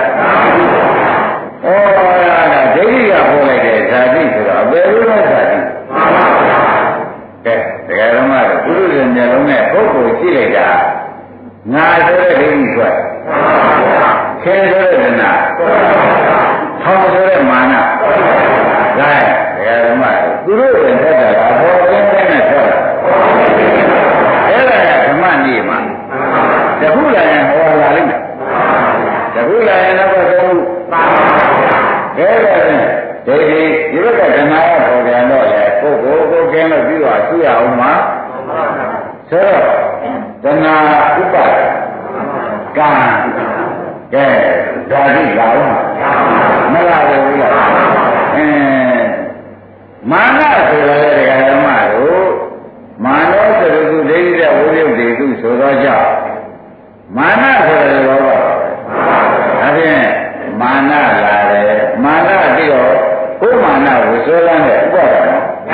[SPEAKER 2] ဒါဒိဋ္ဌိကပေါ်လိုက်တဲ့ဇာတိဆိုတော့အပေလို့လဲဇာတိကဲတရားဓမ္မတို့ပုရုဇဉ်မျက်လုံးနဲ့ပုဂ္ဂိုလ်ကြည့်လိုက်တာငါဆိုတဲ့ဒိဋ္ဌိထွက်ခဲဆိုတဲ့ဒနာထောင်ဆိုတဲ့မာနဒါတရားဓမ္မသူတို့ဝင်ထက်တာကဘောကင်းတဲ့နဲ့ထွက်တာအဲ့ဒါကဓမ္မနည်းမှာတခုလည်းဟောလာလိမ့်မယ်တခုလည်းတော့သုံးခုအဲ့ဒါနဲ့ဒီဒီဒီဘက်ကဓမ္မရပေါ်ပြန်တော့လေကိုယ်ကိုယ်ကိုယ်ကင်းလို့ပြီးတော့ဆူရအောင်မှာဆိုတော့ဓမ္မဥပဒကံကဲဓာတိလာအောင်မလာဘူးလားအင်းမာနဆိုရတဲ့ဓမ္မတို့မာနောသရတုဒိဋ္ဌိဝိရုဒ္ဓေတုဆိုတော့ကြောင့်မာနဆိုတဲ့ဘောပါဒါဖြင့်မာနလာတယ်မာနပြီးတော့ကိုယ်မာနကိုဆွဲလန်းတဲ့ဥပါဒနာ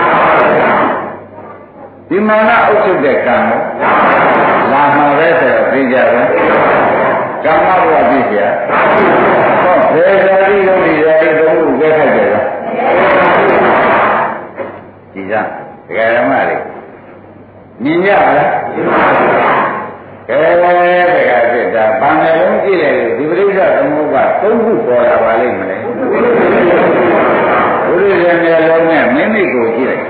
[SPEAKER 2] ဒီမာနအုပ်ချုပ်တဲ့ကံကိုလာမှာပဲဆိုတော့သိကြတယ်ကမ္မဘဝပြည့်ကြဟောဘယ်ဇာတိလုံးဒီဇာတိသုံးခုပဲခိုက်တယ်လားဒီကဒကာဓမ္မတွေမြင်ကြလားမြင်ပါဘူးကဲဒကာဖြစ်တာဘာနဲ့လုံးကြည့်လိုက်လို့ဒီပရိစ္ဆေသမုပ္ပါသုံးခုပေါ်လာပါလိမ့်မလဲဘုရားရှင်ရဲ့လုံးနဲ့မိမိကိုကြည့်လိုက်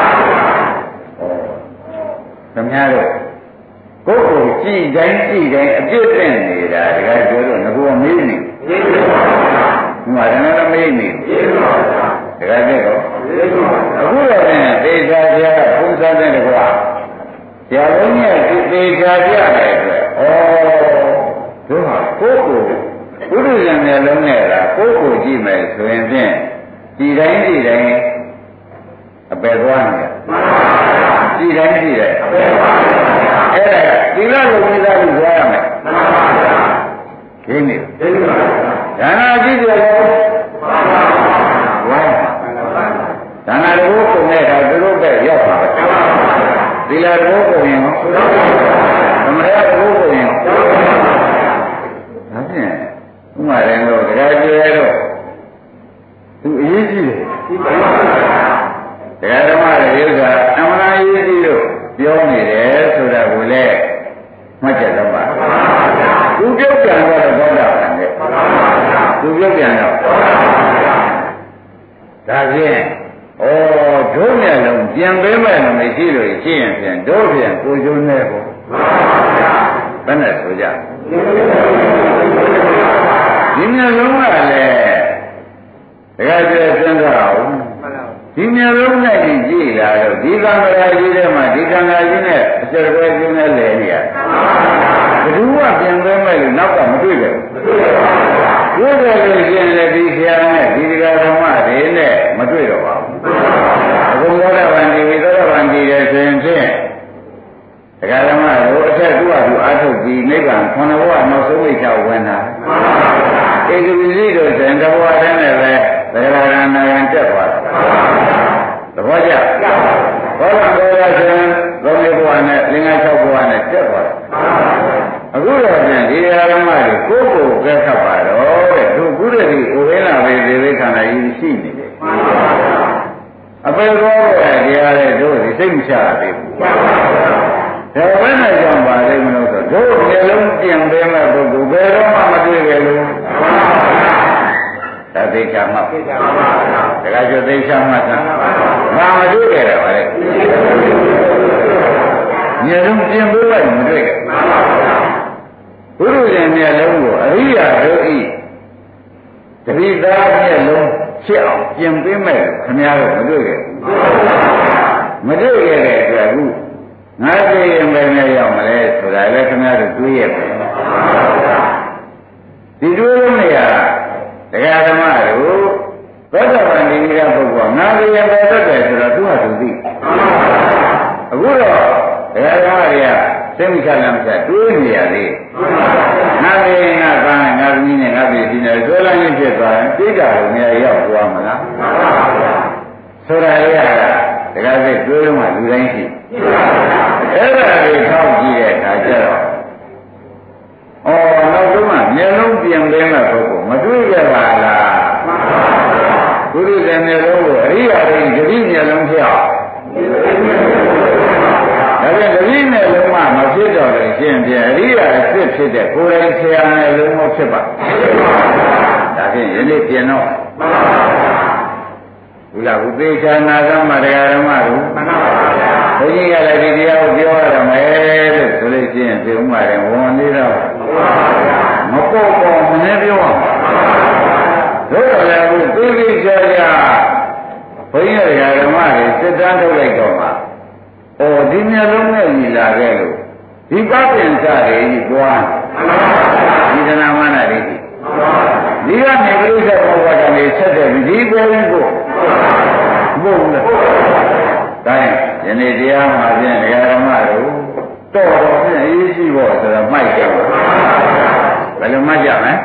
[SPEAKER 2] သမ ्या တို့ကိုယ်ကိုကြည့်တိုင်းကြည့်တိုင်းအပြစ်တင်နေတာတကယ်ပြောလို့ငါကမေးနေမေးပါဘူး။ဒီမှာလည်းမေးနေမေးပါဘူး။တကယ်ကြတော့မေးပါဘူး။အခုတော့သေချာပြဘုရားတဲ့ကွာဆရာလုံးရဲ့သေချာပြတဲ့အတွက်ဩတို့ဟာကိုယ်ကိုဘုရားရှင်ရဲ့လုံးနဲ့လားကိုယ်ကိုကြည့်မယ်ဆိုရင်ဖြင့်ဒီတိုင်းဒီတိုင်းအပေသွားနေတယ်။မှန်ပါဗျာ။ဒီတိုင်းဒီတိုင်းအပေသွားနေအဲ့ဒါသီလလုံးဝိသလို့ပြောရမယ်မှန်ပါဗျာခင်းနေသိပါပါဒါနာကြည့်ကြရောမှန်ပါဗျာဒါနာတို့ကိုနဲ့တော့သူတို့ပဲရောက်ပါပဲမှန်ပါဗျာသီလတို့ကိုရင်ရောသမထတို့ကိုရင်ရောဒါဖြင့်ဥမာရင်တော့တရားကျေတော့သူအရေးကြီးတယ်သိပါပါတရားဓမ္မတွေကအမှန်အရေးကြီးလို့ပြောနေတယ်ဆိုတာကိုလည်းမှတ်ချက်တော့ပါသူပြုတ်ပြန်တော့ဘောဓဘာနဲ့သူပြုတ်ပြန်တော့ဒါဖြင့်ဩဒုနဲ့လုံးပြန်ပေးမယ်လို့မရှိလို့ရှိရင်ပြန်ဒုပြန်ကိုကျိုးနေပေါ့ဘယ်နဲ့ဆိုကြဒီမျိုးလုံးကလည်းတကယ်ကျစဉ်းစားအောင်ဒီမျိုးလုံးနဲ့ကြည့်လာတော့ဒီကံကြရာကြီးထဲမှာဒီကံကြရာကြီးနဲ့အစရကွဲကျင်းနဲ့လဲနေရဘယ်သူကပြန်သွင်းမဲ့လို့နောက်ကမတွေ့ကြဘူးတွေ့ကြလို့ရှိရင်လည်းဒီဆရာနဲ့ဒီဒကာဓမ္မတွေနဲ့မတွေ့တော့ပါဘူးအကုန်သောတာပန်ဒီဝိသောတာပန်ဒီရဲ့ဆိုရင်ဖြင့်ဒကာဓမ္မတို့အထက်သူ့အတူအာထုတ်ပြီးနိဗ္ဗာန်ခန္ဓာဘဝနောက်ဆုံးဝိချဝင်တာဧကပိစိတို့ဆိုရင်တဘဝတည်းနဲ့ပဲသရဏနာယံတက်သွားတာသဘောကျဘောရဘောရဆိုရင်သုံးဘဝနဲ့လင်္ကာ၆ဘဝနဲ့တက်သွားတာအခုတော့ပြန်ဒီဓမ္မတွေကိုကိုယ်ကိုယ်ကဲခတ်ပါတော့တဲ့သူကုရတိဥဝိလာဝေသေဝိခန္ဓာကြီးရှိနေတယ်အပေဘောရဲ့တရားတွေတို့ဒီစိတ်မချရသေးဘူးဒါဘယ်နဲ့ကြောင့်ပါလိမ့်မလို့ဆိုတို့မျိုးလုံးပြင်ပေးမဲ့ပုဂ္ဂိုလ်ဘယ်တော့မှမတွေ့ကြလို့ဒါသိချာမှသိချာပါပါဒါကကျသိချာမှသာငါမတွေ့ကြတယ်ဗါလေမျိုးလုံးပြင်ပေးလိုက်မတွေ့ကြဘုရုရှင်မျက်လုံးကိုအရိယာတို့ဤတပိသားမျက်လုံးဖြစ်အောင်ပြင်ပေးမဲ့ခင်ဗျားတို့မတွေ့ကြမတွေ့ကြတဲ့အတွက်အခုငါသိရင်ပဲနဲ့ရောက်မလဲဆိုတာလည်းခင်ဗျားတို့တွေးရမယ်ဒီတွေးလို့မရတရားဓမ္မတို့သောတာပန်ဒီကပုဂ္ဂိုလ်ငါသိရင်ပဲတတ်တယ်ဆိုတော့သူ့ဟာသူသိအခုတော့တရားဓမ္မတွေကစိတ်မချမ်းသာတွေးနေရသေးငါသိရင်ငါသားနဲ့ငါသမီးနဲ့ငါပြည်ဒီနဲ့ဆွဲလန်းရင်းဖြစ်သွားရင်သိတာကိုများရောက်သွားမလားဆိုတာလေကဒတွေးလုံးကလူတိုင်းရှိအဲ့ဒါတွေထောက်ကြည့်တဲ့အခါကျတော့အော်နောက်ဆုံးကမျက်လုံးပြင်လဲမဲ့ပုဂ္ဂိုလ်မတွေ့ကြပါလားဘုရားမျက်လုံးကိုအရိယာတွေတတိမျက်လုံးဖြစ်အောင်ဒါပြန်တတိမျက်လုံးမှမဖြစ်တော့လို့ရှင်းပြအရိယာအစ်စ်ဖြစ်တဲ့ကိုယ်တိုင်ဆရာမျက်လုံးမဖြစ်ပါဒါဖြင့်ယနေ့ပြင်တော့ဘုရားဥပေချာနာသမတရားဓမ္မတို့မှန်ပါဗျာဘုန်းကြီးကလည်းဒီတရားကိုပြောရမယ်လို့ဆိုလို့ရှိရင်ပြောမှတယ်ဝန်လေးတော့မပေါ့ပေါ့မနေပြောပါဘူးတို့တော်လည်းဘုသေသေးချာချာဘုန်းကြီးတရားဓမ္မတွေစစ်တမ်းထုတ်လိုက်တော့မှဩဒီမျိုးလုံးနဲ့ညီလာခဲ့လို့ဒီပပင်စတွေကြီးပွားဒီကနာမနာတွေကြီးဒီကနေပြိဿဘောဂကနေဆက်တဲ့ဒီပေါ်ကြီးကိုဘုံနဲ့တိုင်းယနေ့တရားမှာဖြင့်ဒကာဓမ္မတို့တော်တော်ဖြင့်အရေးကြီးဖို့ဆိုတော့မှိုက်ကြပါဘယ်လိုမှတ်ကြမလဲ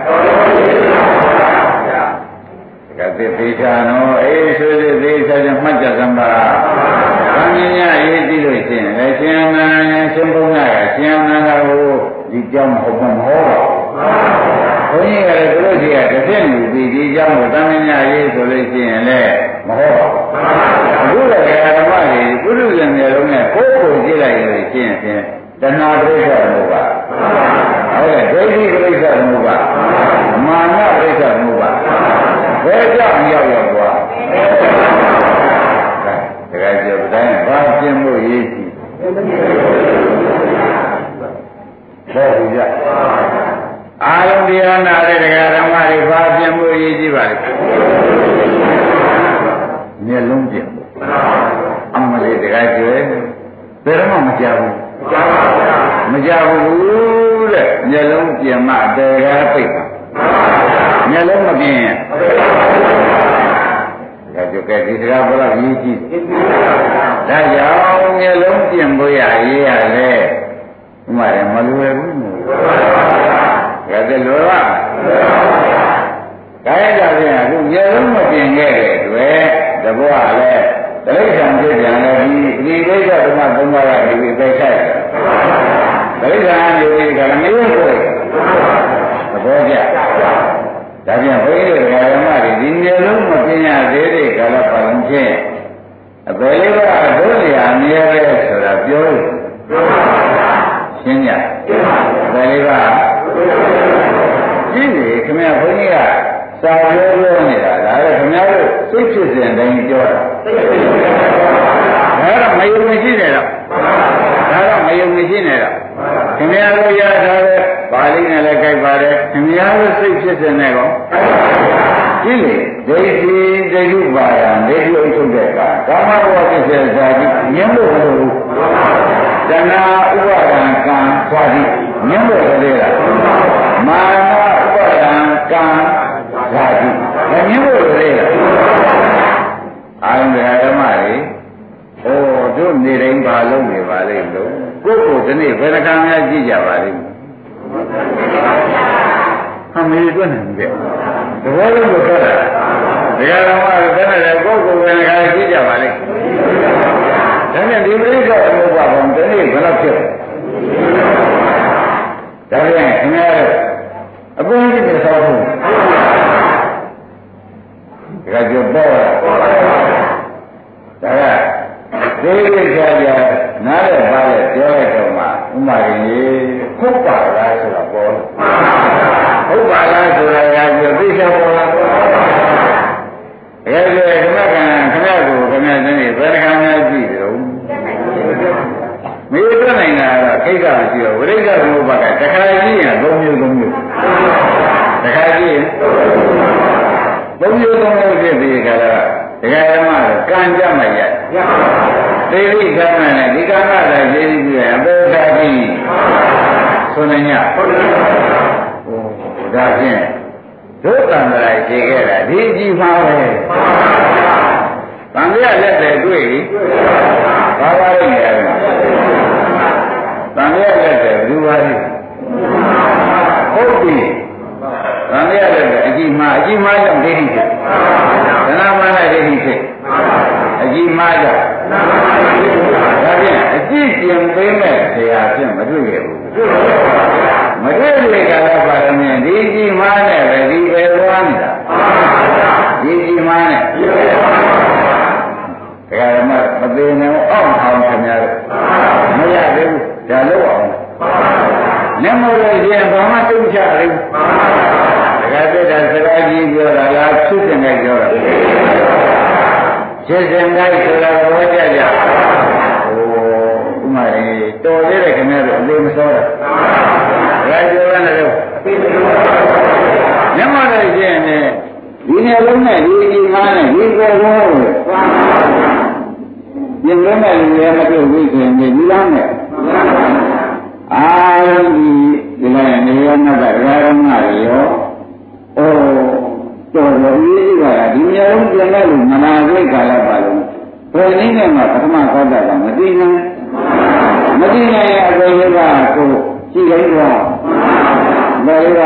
[SPEAKER 2] ဒကာသေသေးချာနော်အေးဆွေသေးသေးချာချာမှတ်ကြစမ်းပါ။ဘာမြင်ရရေးကြည့်လို့ရှိရင်လည်းရှင်နာရှင်ဘုန်းကရှင်နာကိုဒီကြောင်းမဟုတ်ဘူးမဟုတ်ပါဘူး။ဘုန်းကြီးကလည်းသူတို့ကြီးကတစ်ဖြစ်နေပြီဒီကြောင်းကိုတမညာရေးဆိုလို့ရှိရင်လည်းမဟုတ်ပါဘူး။အခုလည်းဓမ္မတွေပုရုဇဉ်တွေလုံးနဲ့ကိုယ်ကိုကြည့်လိုက်လို့ရှိရင်ဖြင့်တဏှာပြိဿမှုပါ။ဟုတ်ကဲ့ဒိဋ္ဌိပြိဿမှုပါ။မာနပြိဿမှုပါ။ဘယ်ကြောင့်ရောက်ရောက်သွားတကယ်ကြည့်တိုင်းဘာပြင်းလို့ရေးကြည့်ဘောဘူးကြအာရုံတရားနာတဲ့ဒကာဓမ္မတွေဘာပြင်းလို့ရေးကြည့်ပါလဲမျက်လုံးပြင်းအမလေးဒကာကျွဲဘယ်တော့မှမကြဘူးမကြဘူးတဲ့မျက်လုံးပြင်းမှတရားပိတ်တာမျက်လုံးမပြင်းရင်ဒါကြောင့်ကဲဒီစကားဘုရားရေးကြည့်ဒါကြောင့်မျက်လုံးပြင်းဖို့ရရေးရလေဥမာရမလွယ်ဘူးကဲဒါလွယ်ပါဒါရကြပြန်အခုမျက်လုံးမပြင်းခဲ့တဲ့တွေ့တဘောကလည်းတလိ္ဆံဖြစ်ပြန်လဲဒီဒီကိစ္စဓမ္မသုံးပါးကဒီအသိဆိုင်တလိ္ဆံနေဒီကလည်းမရုပ်ကိုသဘောကျဒါပြန်ဘုန်းကြီးတို့ဓမ္မတွေဒီမျိုးလုံးမပြင်းရသေးတဲ့ကာလပတ်လုံးချင်းအပေလေးကဒုစရာအမြဲပဲဆိုတာပြောလို့ရှင်းကြအပေလေးကရှင်းနေခင်ဗျာဘုန်းကြီးကစာပြောပြောနေတာဒါလည်းခင်ဗျားတို့စိတ်ဖြစ်စဉ်တိုင်းပြောတာဒါတော့မယုံမရှိနေတော့ဒါတော့မယုံမရှိနေတော့ခင်ဗျားတို့ရထားတဲ့ပါဠိနဲ့လည်းကြိုက်ပါတယ်ခင်ဗျားတို့စိတ်ဖြစ်စဉ်နဲ့ကောကြည့်လေဒိဋ္ဌိဒိဋ္ဌိပါယံဒိဋ္ဌိအုပ်ချုပ်တဲ့ကကာမဘဝဖြစ်စေဇာတိမြင်လို့မလို့တဏှာဥပါဒံကံစွာတိမြင်လို့လေလားမာနဥပါဒံကံဇာတိမြင်လို့လေလားအာရုံဓမ္မတွေဟိုတို့နေတိုင်းပါလုံးနေပါလိမ့်လို့ကိုယ့်ကိုယ်ဒီနေ့ဘယ်နှခါများကြည့်ကြပါလိမ့်ဟမေးတွန်းနေတယ်သဘောလုံးကိုပြောတာတရားတော်ကဘယ်နဲ့လဲကိုယ့်ကိုယ်ဘယ်နှခါကြည့်ကြပါလိမ့်ဒါနဲ့ဒီပြိဿသမုပ္ပါဒံဒီနေ့ဘယ်လောက်ဖြစ်လဲဒါပြန်ခင်ဗျားတို့အကုန်ကြီးပြသောဖို့ဒါကြောပေါ့ဒါကဒီလိုကြာကြာနားလည်းပါလေပြောလိုက်တော့မှဥမာကြီးဟုတ်ပါလားဆိုတော့ပေါ်ဟုတ်ပါလားဆိုတာကပြောသိချပေါ်လားအဲ့ဒီဓမ္မကံခဏကိုခဏစင်းနေဘယ်နှခါများကြည့်တယ်မေးပြနိုင်တာတော့ကိစ္စမရှိတော့ဝိရိယသမုပ္ပါဒတခါကြည့်ရင်သုံးမျိုးသုံးမျိုးတခါကြည့်ရင်သုံးမျိုးသုံးမျိုးဖြစ်ပြီးကြတော့ဒကာဓမ္မကံကြမှာရသေလိကံနဲ့ဒီကံကလည်းရေးပြီးရအပေသာကြီးဆိုနေညဟိုဒါဖြင့်ဒုက္ခန္တရာရှိခဲ့တာဒီကြည့်မှာပဲတန်ရလက်တယ်တွေ့ဘာပါလိမ့်မယ်တန်ရလက်တယ်ဘူးပါလိမ့်ဟုတ်ပြီတန်ရလက်တယ်အကြည့်မှာအကြည့်မှာကြောင့်ဒိဋ္ဌိဖြစ်သနာမနာဒိဋ္ဌိဖြစ်အကြီးမားကြဒါဖြင့်အကြည့်ကျင်ပေးမဲ့ဆရာဖြင့်မတွေ့ခဲ့ဘူးမတွေ့တဲ့ကာလပါရမင်းဒီကြီးမားနဲ့ပဲဒီပဲသွားနေတာဒီကြီးမားနဲ့တရားဓမ္မမသိနေအောင်အောင်ခင်ဗျားတို့မရသေးဘူးဒါလို့အောင်လက်မလို့ရင်ဘာမှသိချရဘူးတရားပြတာစကားကြီးပြောတာလားဖြစ်တဲ့နဲ့ပြောတာဖြစ်တဲ့နဲ့ဆိုတာဘောကြကြဟိုဥမာလေတော်သေးတယ်ခင်ဗျားတို့အသေးမစောတာတရားပြောရတယ်လို့လက်မလို့ရင်နဲ့ဒီနေ့လုံးနဲ့ဒီဒီမားနဲ့ဒီပေါ်တော့ရင်လုံးနဲ့လည်းမတွေ့ဘူးဆိုရင်ဒီလားနဲ့အာဒီဒီလည်းနေရောနောက်ကရာရမရောအိုးတော်တော်ကြီးကဒီမျိုးလုံးပြန်လဲလို့မနာသိကြရပါလို့ဘယ်နည်းနဲ့မှပထမသောတာကမသိနိုင်မသိနိုင်ရဲ့အကုန်လုံးကကိုကြည့်လိုက်တော့ဘယ်လိုလဲ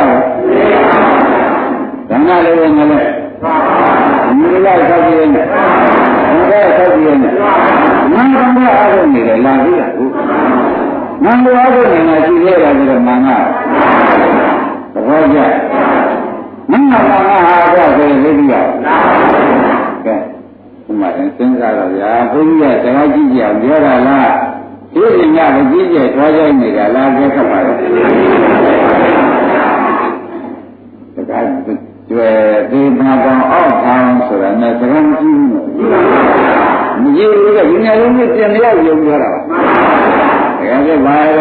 [SPEAKER 2] ဓမ္မလေးဝင်လည်းဒီလိုဆောက်ပြင်းတယ်ဒီလိုဆောက်ပြင်းတယ်မန္တမအားလုံးနေတယ်လာပြီလားမန္တအားလုံးနေမှာရှိသေးတယ်ဆိုတော့မင်္ဂသဘောကျမင်္ဂမင်္ဂဟာတော့ဆိုရင်သိပြီလားကဲဒီမှာသင်စဉ်းစားတော့ဗျာဘုန်းကြီးကစကားကြည့်ကြအောင်ပြောတာလားဒီရင်ကလည်းကြည့်ကြသွားကြနေတာလားပြောခက်ပါတော့စကားကျွဲဒီမှာတော့အောက်အောင်ဆိုတာနဲ့စကားမကြည့်ဘူးမကြည့်ဘူးကဒီနေ့လုံးနဲ့ပြန်ရောက်ရုံပြောတာဒါကဘာလဲ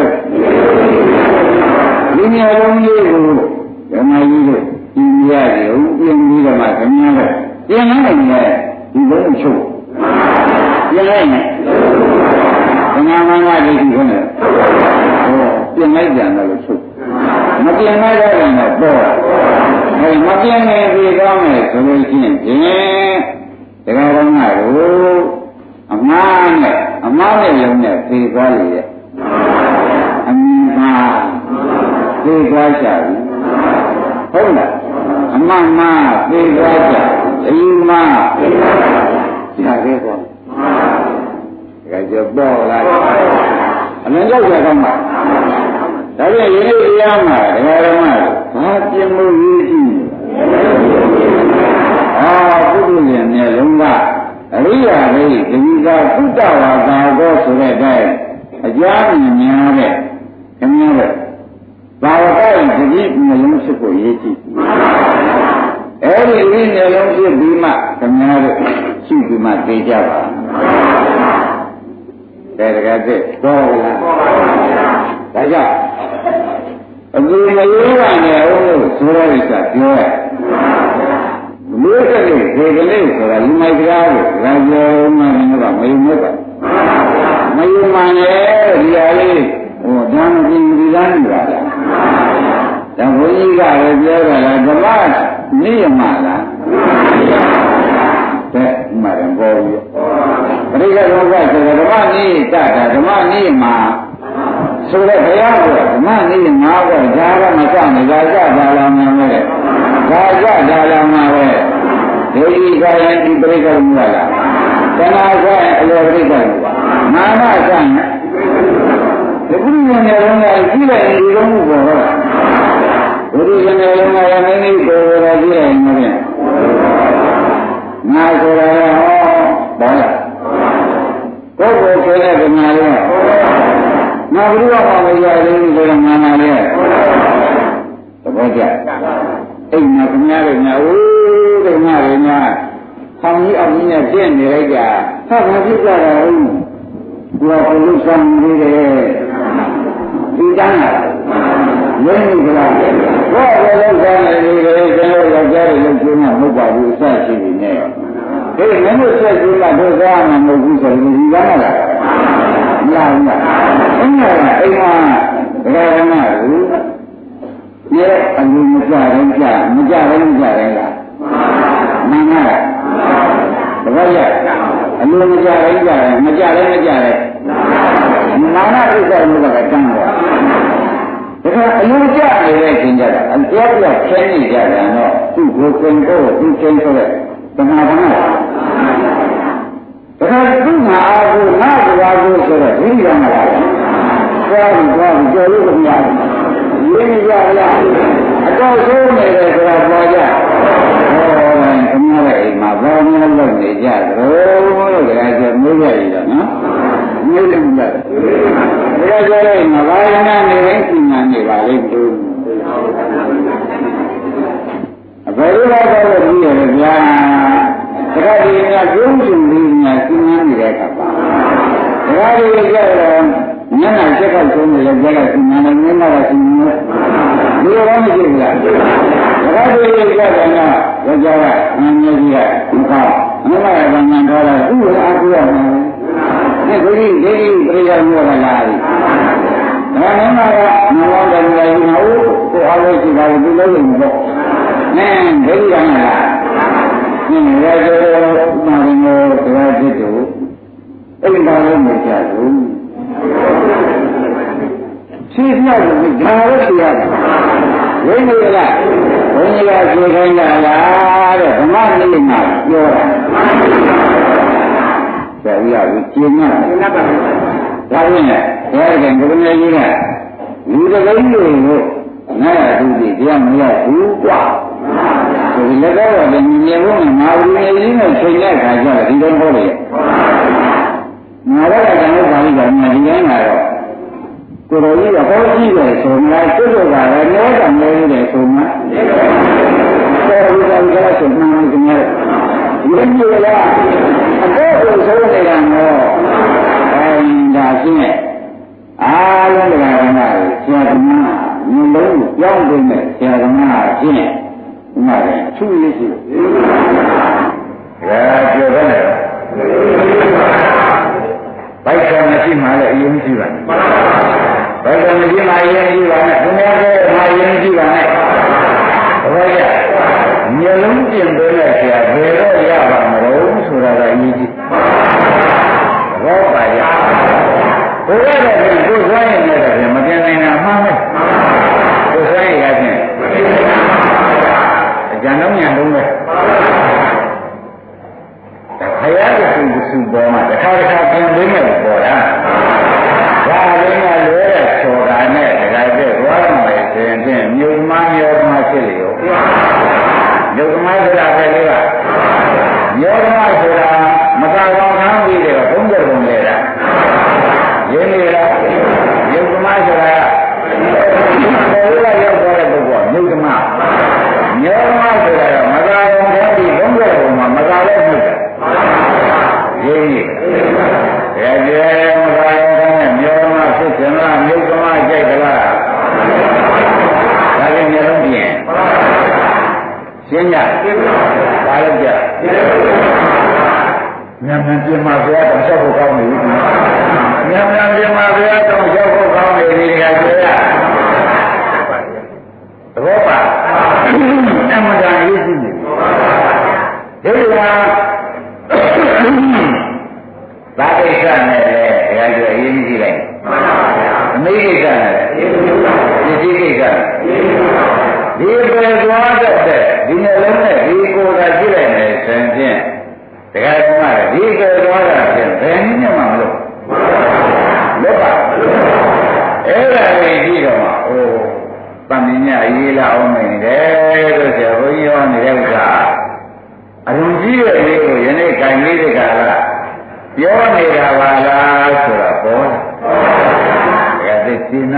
[SPEAKER 2] ဒီနေ့လုံးလေးကိုဓမ္မကြီးတို့ဒီရတယ်ဦးပြင်ပြီးတော့မှခင်ဗျားတို့ပြင်နိုင်တယ်ဒီလိုချုပ်ပြင်နိုင်တယ်ဘယ်မှာမှလည်းဒီလိုနဲ့ဟောပြင်လိုက်ကြတယ်လို့ချုပ်မပြင်လိုက်တော့လည်းတော့အဲမပြင်းနေပြီကောင်းမယ်ဆိုလို့ရှိရင်ဖြင့်တရားတော်ကတို့အမှားနဲ့အမှားနဲ့လုံးနဲ့ပြေသွားလေရဲ့အမှားပြေသွားကြပြီဟုတ်လားအမှားမှားပြေသွားကြအယူမှားဒါပဲပေါ့ဒါကြတော့လားအမှန်ကြောက်ကြကောင်းပါဒါပြန်ရင်းနှီးတရားမှာတရားတော်မှာဘာပြင်မှုရည်ရှိအာပုထုဇဉ်နဲ့လုံးကအရိယာလေးဒီကသုတ္တဝါသာကောဆိုတဲ့အတိုင်းအကြမ်းများတဲ့ခင်ဗျားတို့ဘာဝကရင်ဒီနှလုံးဖြစ်ကိုရည်ရှိအဲဒီဒီနှလုံးဖြစ်ပြီးမှခင်ဗျားတို့ရှိပြီးမှသိကြပါတဲ့တကယ်သိတော့လားဒါကြောင့်အခုမရိုးပါနဲ့ဦးလို့ဆိုရတဲ့ကပြောရလို့တဲ့ဒီကနေ့ဆိုတာလူမိုက်တရားကိုရာဇောမှန်းကမယုံမဲ့ပါမယုံမှန်လေဒီဟာလေးဟိုဓမ္မကြီးဒီလားနေတာလားဒါဘုန်းကြီးကလည်းပြောတာလားဓမ္မနိယမလားတဲ့မှန်တယ်ပေါ်ပြီပရိက္ခလောကဆိုတော့ဓမ္မနိတတာဓမ္မနိမဆိုတော့ဘုရားကဓမ္မနိငါးတော့ဈာကမစနေဒါကြဒါလာမှာပဲဒါကြဒါလာမှာပဲဒိဋ္ဌိကရင်ဒီပရိက္ခမူလားတဏှာကရင်အလောပရိက္ခမူပါမာနကရင်ဒီကုဉ္ဇဉ်လုံးကကြည့်လိုက်ဒီလုံးမှုပေါ်တော့ဘုရားရှင်လုံးကရမင်းကြီးကိုယ်တော်ကြည့်လိုက်နေတယ်ငါဆိုရဟောဘောလားကိုယ်ကိုယ်ဆိုတဲ့ဓမ္မလေးငါဘုရားမှာမရသေးဘူးဆိုတော့ငါနာလေသဘောကျအိမ်မှာခင်ဗျားတို့ညာအိုးတို့ညာတွေညာဆောင်းကြီးအောင်ကြီးနဲ့ပြည့်နေလိုက်ကြဟာဘာဖြစ်ကြတာလဲကိုယ်ကလူဆောင်နေတယ်ဒီတန်းလာရင်းနေကြလားကိုယ်ကလည်းဆောင်နေနေတယ်ကျွန်တော်ယောက်ျားတွေလုံးကျင်းမှာမဟုတ်ပါဘူးအဆက်ရှိနေတယ်ဒီမင်းတို့ဆက်ကြီးကတို့စားမှာမဟုတ်ဘူးဆိုရင်ဒီကမ်းလာမလားဘူးလားအိမ်ကအိမ်မှာဒကာရမကိုရဲအလူမကြရင်ကြမကြရင်ကြရင်လားမှန်လားတပည့်ရအလူမကြရင်ကြရင်မကြရင်မကြရင်မာနဥစ္စာမျိုးကတန်းသွားဒါကအလူကြနေတဲ့ခင်ကြတာအကျက်ပြဆင်းနေကြတာတော့သူ့ကိုယ်ကိုယ်ကိုသူ့ချင်းဆိုတဲ့သမာဓိလားဒါကဘူးဆိုတော့ဒီကံကသွားပြီးသွားပြီးကြော်လို့မရဘူးရင်းရလားအတော့ဆိုးနေတယ်ဆိုတာပေါ်ကြခမရအိမ်မှာဘာမှလုပ်နေကြတော့လို့ကြာကျမေးရည်တော့နော်မေးလို့မရဘူးဒါကြတဲ့မှာဘာရဏနေတိုင်းစီမံနေပါလိမ့်သူအဘယ်လိုလဲတော့ပြီးရဗျာဒါကြဒီကကျုံးကျုံလေးများစီမံနေတဲ့အခါပါဒါကြဒီကြတော့ညနာချက်ကကျုံးနေတဲ့ကြက်ကစီမံနေညနာကစီမံဒီလိုမှမရှိဘူးလားဒါကြဒီကြကတော့ယောက်ျားကအင်းကြီးကမကောင်းအမှန်ကဘာမှန်တော့လဲသူ့ကိုအားကိုးရမှာဒီကိုကြီးဒီပြိယမျိုးကလာပြီဒါမှမဟုတ်မမောတယ်လည်းမဟုတ်ကိုအားလို့ရှိတာဒီလိုလို့မဟုတ်နဲဒိဋ္ဌိကလားဒီရကြောမာရမောတရားจิตတို့အဲ့ဒီမှာလည်းမကြဘူးရှင်းပြလို့ဒါလည်းတရားဝိနည်းလားဘုန်းကြီးကဖြေခိုင်းတာလားတဲ့ဓမ္မနည်းမှာပြောတာဆရာကြီးကကျင်းတာဒါဖြင့်ဘုရားကဘုရားကြီးကလူတကိန်းတွေကိုနားရသူဒီတရားမရဘူးကွာဒီလည်းတော့လည်းမြင်လို့မာဝီကြီးနဲ့ချိန်တဲ့ခါကျဒီလိုဟောတယ်ငါလည်းကျွန်တော်ပါဠိကမှဒီတိုင်းလာတော့ကိုယ်တော်ကြီးကဟောကြည့်တယ်ဆိုမှကျွတ်တော့ကလည်းနဲတာနဲတယ်ဆိုမှတော်ပြီတော်ပြီဆိုမှမကြည့်ရဘူးဒီလိုလားအတော့ကိုဆိုနေတာတော့အဲဒါရှင်းရဲ့အားလုံးကလည်းဆရာသမားမျိုးလုံးကြောင်းတင်တဲ့ဆရာသမားရှင်းရဲ့ဒီမှာလည်းအထူးလေးရှိတယ်ဒါပြောတယ်ဘိုက်ကမရှိမှလည်းအရင်ရှိပါဘယ်လိုမရှိမှအရင်ရှိပါနဲ့ဘုရားကမှအရင်ရှိပါနဲ့ဘာလဲမျိုးလုံးပြင်ပေးလိုက်ဆရာဘယ်တော့ရပါမလို့ဆိုတာကအရေးကြီးဘောပါရဘုရားကကိုယ်ဆိုင်ရတဲ့မပြန်နိုင်တာမှန်မယ်ကိုယ်ဆိုင်ရခြင်းအကြံတော့ညာလုံးပဲဘုရားကသူစုပေါ်မှာတစ်ခါတစ်ခါပြင်ပေးမယ်ပေါ်တာဒါလည်းကလွဲတဲ့ဆိုတာနဲ့တခါကျသွားမယ်ဆိုရင်ဖြင့်မြို့မမျိုးမဖြစ်လေရောမြို့မဆိုတာပဲလေကမြို့မဆိုတာမသာကောင်းခံပြီးတော့ဘုံကြုံလေတာရင်းနေလားမြို့မဆိုတာဘယ်လိုရောက်သွားတဲ့ပုဂ္ဂိုလ်မြို့မမြို့မဆိုတာတော့မသာကောင်းခံပြီးဘုံကြုံမှာမသာလည်းမှုတယ်ရင်းနေတယ်ကြဲမသာကောင်းတဲ့မြို့မဖြစ်ကြလားမြို့မကြိုက်ကြလားဒါလည်းမျိုးလုံးပြင်ရှင်းကြပါလို့ကြညံ့ပြင်မှာဘုရားတောင်လျှောက်ဖို့ကောင်းနေပြီညံ့ပြင်မှာဘုရားတောင်လျှောက်ဖို့ကောင်းနေပြီဒီကကျေရသဘောပါအမှန်တရားရေးကြည့်နေဒီကသာကိစ္စနဲ့တရားကျအရေးကြီးလိုက်အမေကိစ္စနဲ့ပစ္စည်းကိစ္စဒီပဲသွားတတ်တဲ့ဒီနှလုံးနဲ့ဒီကိုယ်သာကြည့်လိုက်မယ်ဆိုရင်ဖြင့်တရားဓမ္မဒီပဲသွားတာဖြင့်ဘယ်နည်းမှမလုပ်လုပ်ပါအဲ့ဒါလေးကြည့်တော့မှအိုးတန်မြညာရေးလာအောင်နေတယ်လို့ဆရာဘုန်းကြီးဟောနေတဲ့ဥစ္စာအလုံးကြီးရဲ့လေးကိုယနေ့ကြိုင်လေးတကလားပြောနေတာပါလားဆိုတာပေါ်တယ်ဒါသိသိနေ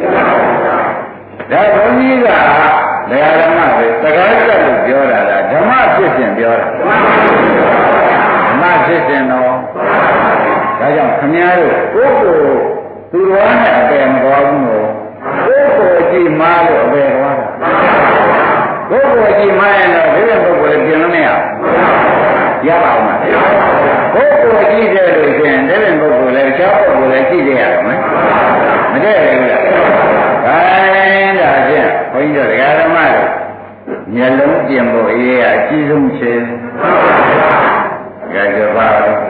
[SPEAKER 2] ဒါဘုန်းကြီးကတရားဓမ္မပဲသက္ကာတလို့ပြောတာလားဓမ္မဖြစ်ခြင်းပြောတာဓမ္မဖြစ်ခြင်းတော့ဒါကြောင့်ခမည်းတော်ကိုယ်ကိုသူတော်နဲ့အပယ်မတော်ဘူးလို့ကိုယ်ကိုကြည့်မှလို့အပယ်တော်တာကိုယ်ကိုကြည့်မှရင်တော့ဒီလိုပုဂ္ဂိုလ်လည်းပြင်လို့မရဘူးရပါဦးမလားကိုယ်ကိုကြည့်တယ်လို့ဆိုရင်ဒီလိုပုဂ္ဂိုလ်လည်းတခြားပုဂ္ဂိုလ်လည်းကြည့်ကြရတော့မယ်မတည့်ဘူးလားခိုင်းတာဖြင့်ဘုန်းကြီးတို့တရားဓမ္မတွေမျက်လုံးပြင်ဖို့အရေးအကြီးဆုံးခြင်းကြကြပါ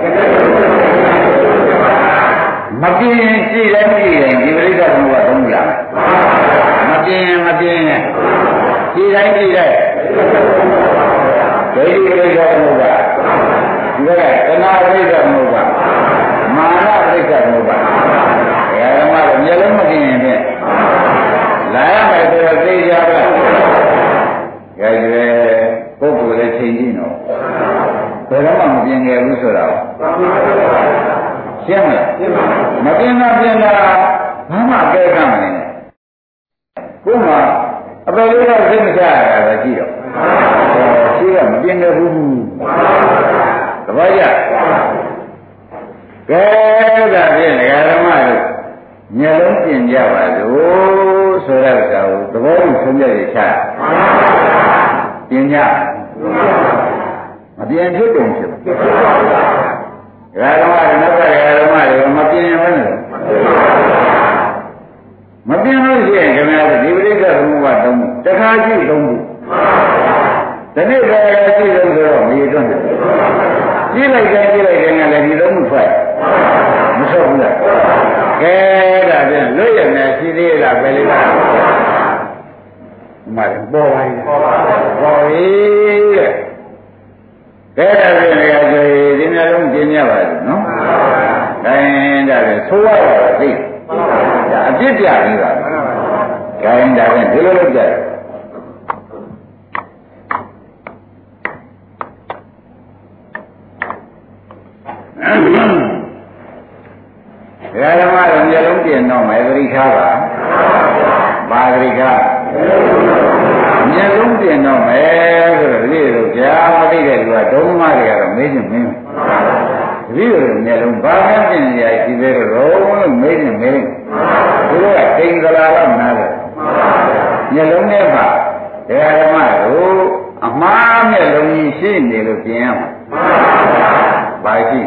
[SPEAKER 2] မပြင်းကြည့်လိုက်ကြည့်ရင်ဒီပရိသတ်ဘုရားသုံးကြမပြင်းမပြင်းနဲ့ကြည့်လိုက်ကြည့်လိုက်ဒိဋ္ဌိပရိသတ်ဘုရားဒီကတဏှာပရိသတ်ဘုရားမာနပရိသတ်ဘူးဆိုတော့ရှင်းမလားမပြင်းတာပြင်းတာဘာမှအကဲကမ်းမနေနဲ့ကိုယ်မှာအပယ်လေးတော့သိမချရတာပဲကြည့်တော့ရှိကမပြင်းတယ်ဘူးသဘောကျကဲဒါဖြင့်ဒကာဓမ္မတို့မျက်လုံးပြင်ကြပါလို့ဆိုတဲ့ဥစ္စာကိုသဘောတူဆုံးဖြတ်ရချပြင်ကြမပြင်ဖြစ်တုံဖြစ်ဒကာဓမ္မတို့နောက်ကဒကာဓမ္မတွေမပြင်ရင်ဘယ်နဲ့မပြင်လို့ရှိရင်ခင်ဗျားတို့ဒီပရိစ္ဆေသမုပ္ပါသုံးခုတခါကြည့်သုံးခုဒီနေ့ပဲကြည့်လို့ဆိုတော့မရတော့ဘူးကြည့်လိုက်တယ်ကြည့်လိုက်တယ်ကလည်းဒီသုံးခုဖွဲ့မဆော့ဘူးလားကဲဒါပြန်လွတ်ရမယ်ရှိသေးလားပဲလေလားမှန်ပေါ်ပါရဲ့ပေါ်ပြီတဲ့ကဲဒါပြန်လည်းကြွေဒီမျိုးလုံးကျင်းရပါလို့နော်ဒါရင်ဒါပြန်သိုးရတာသိဒါအပြစ်ပြပြီးပါဒါရင်ဒါပြန်ဒီလိုလုပ်ကြတယ်ဘယ်ဓမ္မတော်မျိုးလုံးပြင်တော့မယ်သတိထားပါပါသတိထားမျိုးလုံးပြင်တော့မယ်ဆိုတော့ဒီလိုကြာမသိတဲ့လူကဒုံမတွေကတော့မေးနေမင်းဒီလိုမျိုးလုံးဘာမှပြင်နေရရှိသေးတော့လို့မေးနေမင်းသူကတိန်ကလာတော့နားတယ်မျိုးလုံးနဲ့ပါဘယ်ဓမ္မတို့အမှားမျိုးလုံးကြီးရှိနေလို့ပြင်ရမှာပါရှိ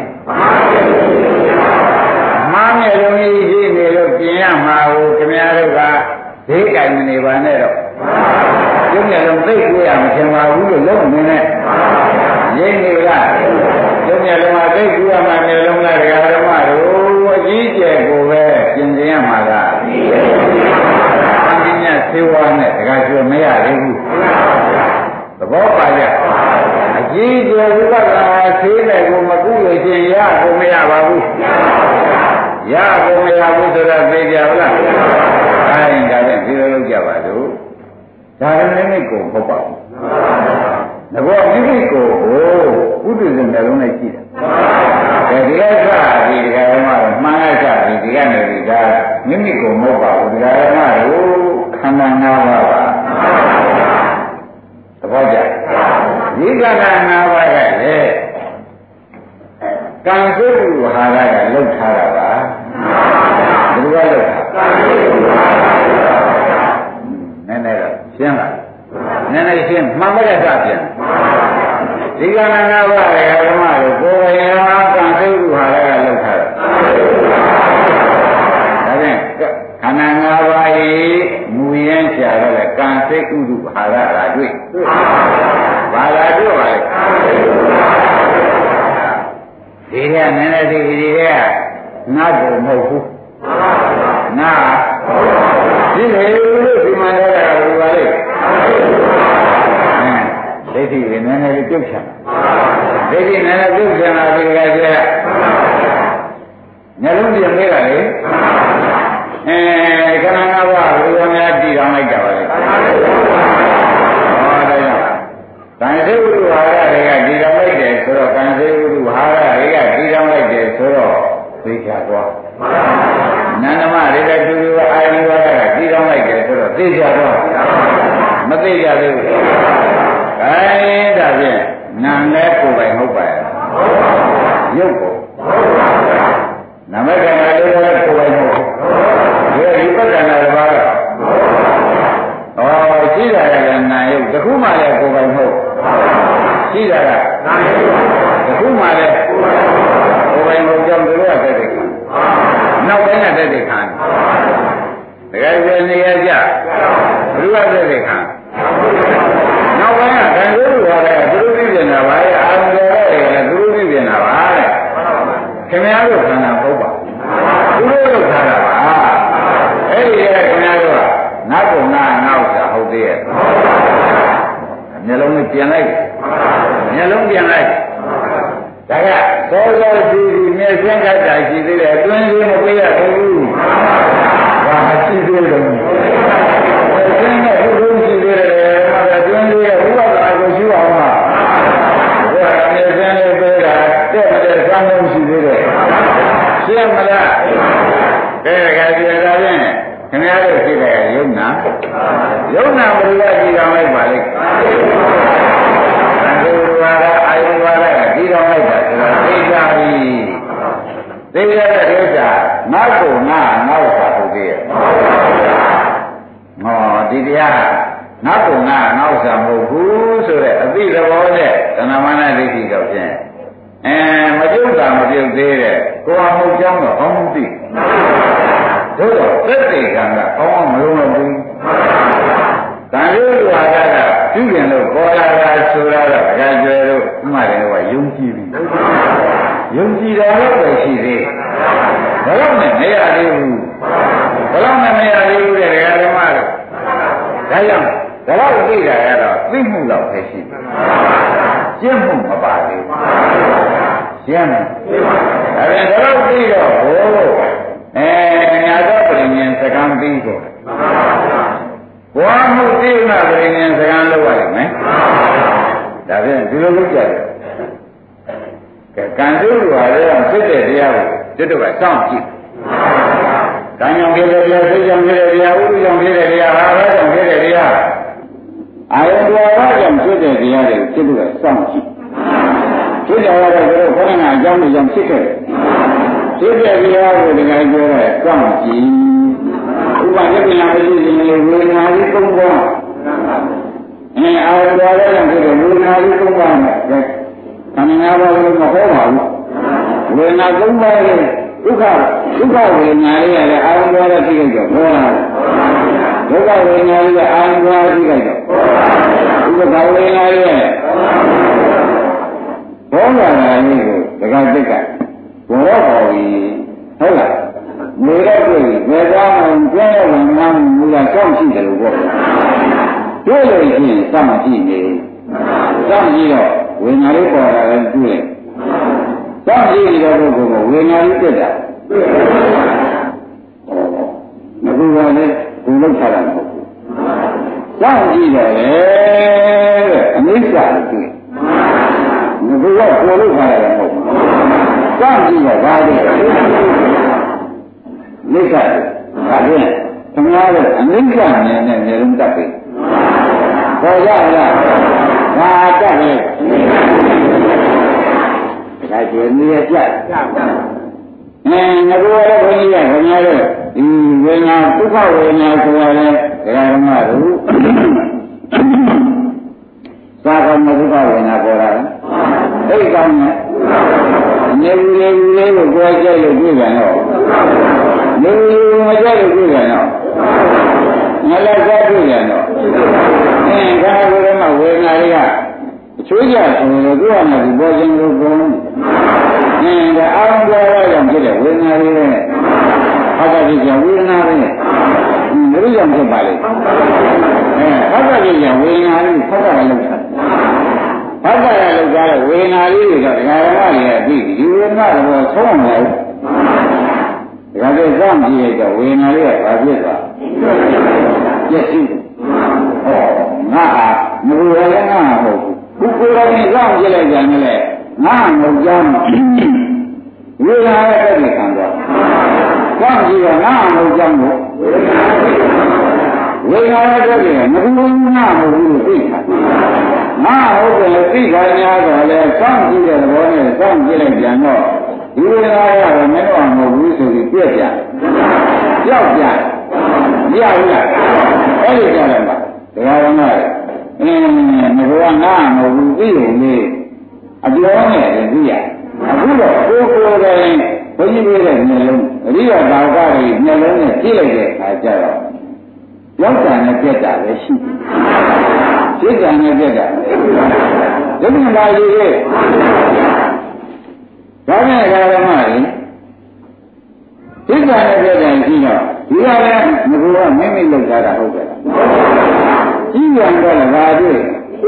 [SPEAKER 2] မားမြေလုံးကြီးရှိနေလို့ပြင်ရမှာကိုခင်ဗျားတို့ကဈေးကြိုင်မနေပါနဲ့တော့ကျုပ်မျက်လုံးသိကိုရမထင်ပါဘူးလို့လုံးနေနဲ့ရိပ်နေလားကျုပ်မျက်လုံးကသိကိုရမှမျက်လုံးလားဒကာဓမ္မတို့အကြီးကျယ်ကိုပဲပြင်ဆင်ရမှာလားအင်းညဆေးဝါးနဲ့ဒကာကျွမရသေးဘူးသဘောပါကြအကြီးကျယ်ဝိပဿနာဆေးနဲ့ကိုမကူလို့ရှင်ရကိုမရပါဘူးရကိုမရဘူးဆိုတော့သိကြပါလားအဲဒါလည်းဒီလိုလုပ်ကြပါလို့ဒါလည်းမိကိုမဟုတ်ပါဘူးငါကမိမိကိုကိုဥဒ္ဒဇဉ်နှလုံးနဲ့ကြည့်တယ်ဒီကိစ္စဒီကရမမှန်ရကြပြီဒီကနေဒီကမိမိကိုမဟုတ်ပါဘူးဒီကရမတို့ခန္ဓာ၅ပါးပါသဘောကျဒီကန္တာ၅ပါးကလည်းကံစိတ်ဝဟာရကလှုပ်ထားတာပါဘယ်လိုလဲနည်းနည်းတော့ရှင်းလားနည်းနည်းရှင်းမှန်မတဲ့စပြန်ဒီကန္တာ၅ပါးရဲ့ဓမ္မကိုကိုယ်ရယ်ကံစိတ်ဝဟာရကလှုပ်ထားတာဒါဖြင့်ခန္ဓာ၅ပါးရဲ့မူရင်းရှာတော့လေကံစိတ်ဥဒုဟာရကတွေ့ဘာလာတွေ့ပါလဲဒီကနည်းနည်းဒီဒီကငါ့ကိုမဟုတ်ဘူးငါဒီလေလို့ဒီမှာလည်းဟိုပါလေဒိဋ္ဌိကနည်းနည်းလေးပြုတ်ချင်ဒိဋ္ဌိနည်းနည်းပြုတ်ချင်တာဒီကကျညလုံးပြင်ပေးတာလေအဲခန္ဓာငါးပါးဘုရားများတည်တော်လိုက်တာပါလေဟောဒါကြောင့်ကံစေဝိဝါရတွေကတည်တော်လိုက်တယ်ဆိုတော့ကံစေဝိဝါရတွေကတည်တော်လိုက်တယ်ဆိုတော့သိချသွားနန္ဒမတွေကတူတူအာယုဝါရကတည်တော်လိုက်တယ်ဆိုတော့သိချသွားမသိကြသေးဘူးအဲဒါဖြင့်နာနဲ့ကိုယ်ပိုင်ဟုတ်ပါရဲ့ရုပ်ကိုနာမကံလည်းကိုယ်ပိုင်ဟုတ်ဒီဒီပဋ္ဌာနာတစ်ပါးကဩရှိတာကလည်းနာယုတ်တခုမှလည်းကိုယ်ပိုင်ဟုတ်ရှိတာကနာယုတ်တခုမှလည်းကိုယ်ပိုင်ဟုတ်ကြောင့်တို့ရတဲ့တဲ့နောက်ပိုင်းကတဲ့တဲ့ခံတကယ်ပြန်နေရကြဘုရားတဲ့တဲ့ခံနောက်ပိုင်းကခံရလို့ရတယ်သူတို့သိနေတာပါရဲ့အာရုံတွေလည်းသူတို့သိနေတာပါတဲ့ခင်ဗျားတို့ခန္ဓာဟုတ်ပါသူတို့လုပ်ထားတာပါအဲ့ဒီရဲ့ခင်ဗျားတို့ကငါ့ကုဏငါ့ဥစ္စာဟုတ်သေးရဲ့မျက်လုံးနဲ့ပြန်လိုက်မျက်လုံးပြန်လိုက်ဒါကသောသောရှိရှိမျက်စင်းကတာရှိသေးတယ်အတွင်းလေးမပေးရဘူးဟာရှိသေးတယ်မျက်စင်းကသူ့လုံးရှိသေးတယ်အတွင်းလေးကဘုရားကကိုရှိအောင်ပါဘုရားမျက်စင်းလေးပေးတာတက်မလားကဲကဲဒီဒါဖြင့်ခင်ဗျားတို့ရှိတဲ့ယုံနာယုံနာဘယ်လိုကြည့်အောင်လိုက်ပါလိမ့်အဲဒီဝါဒအာယုဝါဒကြည့်အောင်လိုက်တာဆိုတော့သိကြပြီသိရတဲ့ဒုစရနောက်ကိုငါနောက်ပါဟုတ်သေးရဲ့ဟောဒီတရားနောက်ကိုငါနောက်စားမဟုတ်ဘူးဆိုတဲ့အသိသဘောနဲ့သဏ္ဍမာနဒိဋ္ဌိတော့ဖြင့်အဲမပြုတ်တာမပြုတ်သေးတဲ့ကိုယ်အမှုကြောင်းတော့အောင်းမသိတို့တော့သက်သေကံကအောင်းမလုံးဘူး။ဒါလို့ဝါဒကပြုရင်လို့ပေါ်လာတာဆိုတာတော့အကြကျွဲတို့ဥမာတယ်ကယုံကြည်ပြီ။ယုံကြည်တာတော့ပဲရှိသေး။ဘယ်တော့မှမရသေးဘူး။ဘယ်တော့မှမရသေးဘူးတဲ့ဓမ္မတို့။ဒါကြောင့်ဒါတော့သိတာကတော့သိမှုတော့ပဲရှိတယ်။ကျင့်မှုမပါသေးဘူး။ကျင့်မှု။ဒါပြန်ဒါတော့သိတော့ဟိုအဲညာတော့ပြင်ရင်စကံပြီးကိုဘဝမှုသိမှပြင်ရင်စကံလောက်ရမယ်ဒါဖြင့်ဒီလိုလုပ်ကြတယ်ကဲကံစုလိုဟာလည်းဖြစ်တဲ့တရားကိုကျွတ်တော့ကစောင့်ကြည့်ကံကြောင့်ဖြစ်တဲ့တရားသိကြောင့်ဖြစ်တဲ့တရားဥပ္ပကြောင့်ဖြစ်တဲ့တရားဟာဘာကြောင့်ဖြစ်တဲ့တရားအာယုတော်ဘာကြောင့်ဖြစ်တဲ့တရားတွေကိုကျွတ်တော့ကစောင့်ကြည့်ဖြစ်တယ်ကတော့တို့ခေါင်းကအကြောင်းကြောင့်ဖြစ်ခဲ့ဖြစ်တဲ့တရားကိုဒီကနေ့ပြောရဲစောင့်ကြည့်ဥပဒေပြန်မရှိရင်လေဝေဒနာကြီးသုံးပါးအဲအာရုံတော်လည်းဖြစ်တဲ့ဝေဒနာကြီးသုံးပါးနဲ့ခန္ဓာငါးပါးလုံးမဟောပါဘူးဝေဒနာသုံးပါးရဲ့ဒုက္ခဒုက္ခဝေဒနာလေးရဲ့အာရုံတော်လည်းဖြစ်ခဲ့တော့ဟောတာဒုက္ခဝေဒနာလေးရဲ့အာရုံတော်ဖြစ်ခဲ့တော့ဥပဒဝေဒနာလေးရဲ့ဘောလာနာလေးကိုဒကာတိတ်ကဘောတော့ဟောပြီးဟုတ်လားနေရတွေ့ဘယ်သွားမှကျဲဝင်မှမူလာစောင့်ရှိတယ်လို့ပြောတယ်တွေ့လို့ရှိရင်စောင့်ကြည့်နေစောင့်ကြည့်တော့ဝေငါလေးပေါ်လာတယ်တွေ့စောင့်ကြည့်နေတဲ့ပုဂ္ဂိုလ်ကဝေငါလေးတက်တာမကူပါနဲ့ဘုံလောက်ထားတာမဟုတ်ဘူးစောင့်ကြည့်တယ်တဲ့အနိစ္စကိုတွေ့မကူကဘုံလောက်ထားတာမဟုတ်ဘူးစောင့်ကြည့်တော့ဘာလဲနိစ္စဒါဖြင့်ခင်ဗျားတို့အနိစ္စမြင်နဲ့မျိုးလုံးတတ်ပြီပေါ်ရလားဘာတတ်လဲဒါကျေနေရကြအဲငါတို့လည်းဘုန်းကြီးကခင်ဗျားတို့ဒီဝေဒနာဒုက္ခဝေဒနာဆိုရလဲဒကာဓမ္မတို့သာကောမဒုက္ခဝေဒနာပေါ်လာတယ်အဲ့ဒီကောင်းနဲ့နေဘူးလေဘူးလေးကိုကြွားကြလို့ပြပြန်တော့နေဘူးမကြလို့ပြပြန်တော့ငါလည်းကြပြပြန်တော့အင်းဒါကလည်းမဝေဒနာတွေကအချိုးကြဆိုလို့သူ့အမှဒီပေါ်ခြင်းလို့ပုံအင်းဒါအာရုံကြောင့်ဖြစ်တဲ့ဝေဒနာတွေနဲ့ဟာတာကြီးကဝေဒနာတွေဘယ်လိုကြောင့်ဖြစ်ပါလဲအဲဟာတာကြီးကဝေဒနာတွေဖတ်တာလည်းလုပ်တာဘာသာရလောက်ကြတဲ့ဝေဒနာလေးတွေတော့ဒကာဓမ္မတွေအပြီးဒီဝေဒနာတော့ဆုံးအောင်လိုက်ဒကာတွေစောင့်ကြည့်ရတော့ဝေဒနာလေးကဘာဖြစ်သွားပြည့်စုံဟောငါဟာမူရလည်းငါမဟုတ်ဘူးကိုယ်ကိုယ်တိုင်စောင့်ကြည့်လိုက်ကြတယ်လေငါမဟုတ်ကြဘူးဝေဒနာရဲ့အဲ့ဒီခံသွားစောင့်ကြည့်တော့ငါမဟုတ်ကြဘူးဝေဒနာရဲ့အဲ့ဒီမဘူးငါမဟုတ်ဘူးလို့သိတာငါဟုတ်တယ်သိခါများတော့လေစောင့်ကြည့်တဲ့သဘောနဲ့စောင့်ကြည့်လိုက်ပြန်တော့ဒီဝေဒနာကတော့မင်းတို့မဟုတ်ဘူးဆိုပြီးပြည့်ပြန်ကြောက်ပြန်မရဘူးလားအဲ့ဒီကြတယ်မှာဒကာရမအင်းမဘောငါမဟုတ်ဘူးသိရင်လေအပြောနဲ့သိရအခုတော့ကိုယ်ကိုယ်တိုင်ဘုန်းကြီးပြောတဲ့မျက်လုံးအရိယာဘာဝတွေမျက်လုံးနဲ့ကြည့်လိုက်တဲ့အခါကျတော့ရောက်တာနဲ့ပြက်တာပဲရှိတယ်စိတ်ကံနဲ့ပြက်တာဒုက္ခလာကြီးရဲ့ဒါနဲ့ဓမ္မကြီးစိတ်ကံနဲ့ပြက်တယ်ရှိတော့ဒီကလည်းငါကမိမိလောက်တာဟုတ်တယ်ကြီးရံတော့လာတွေ့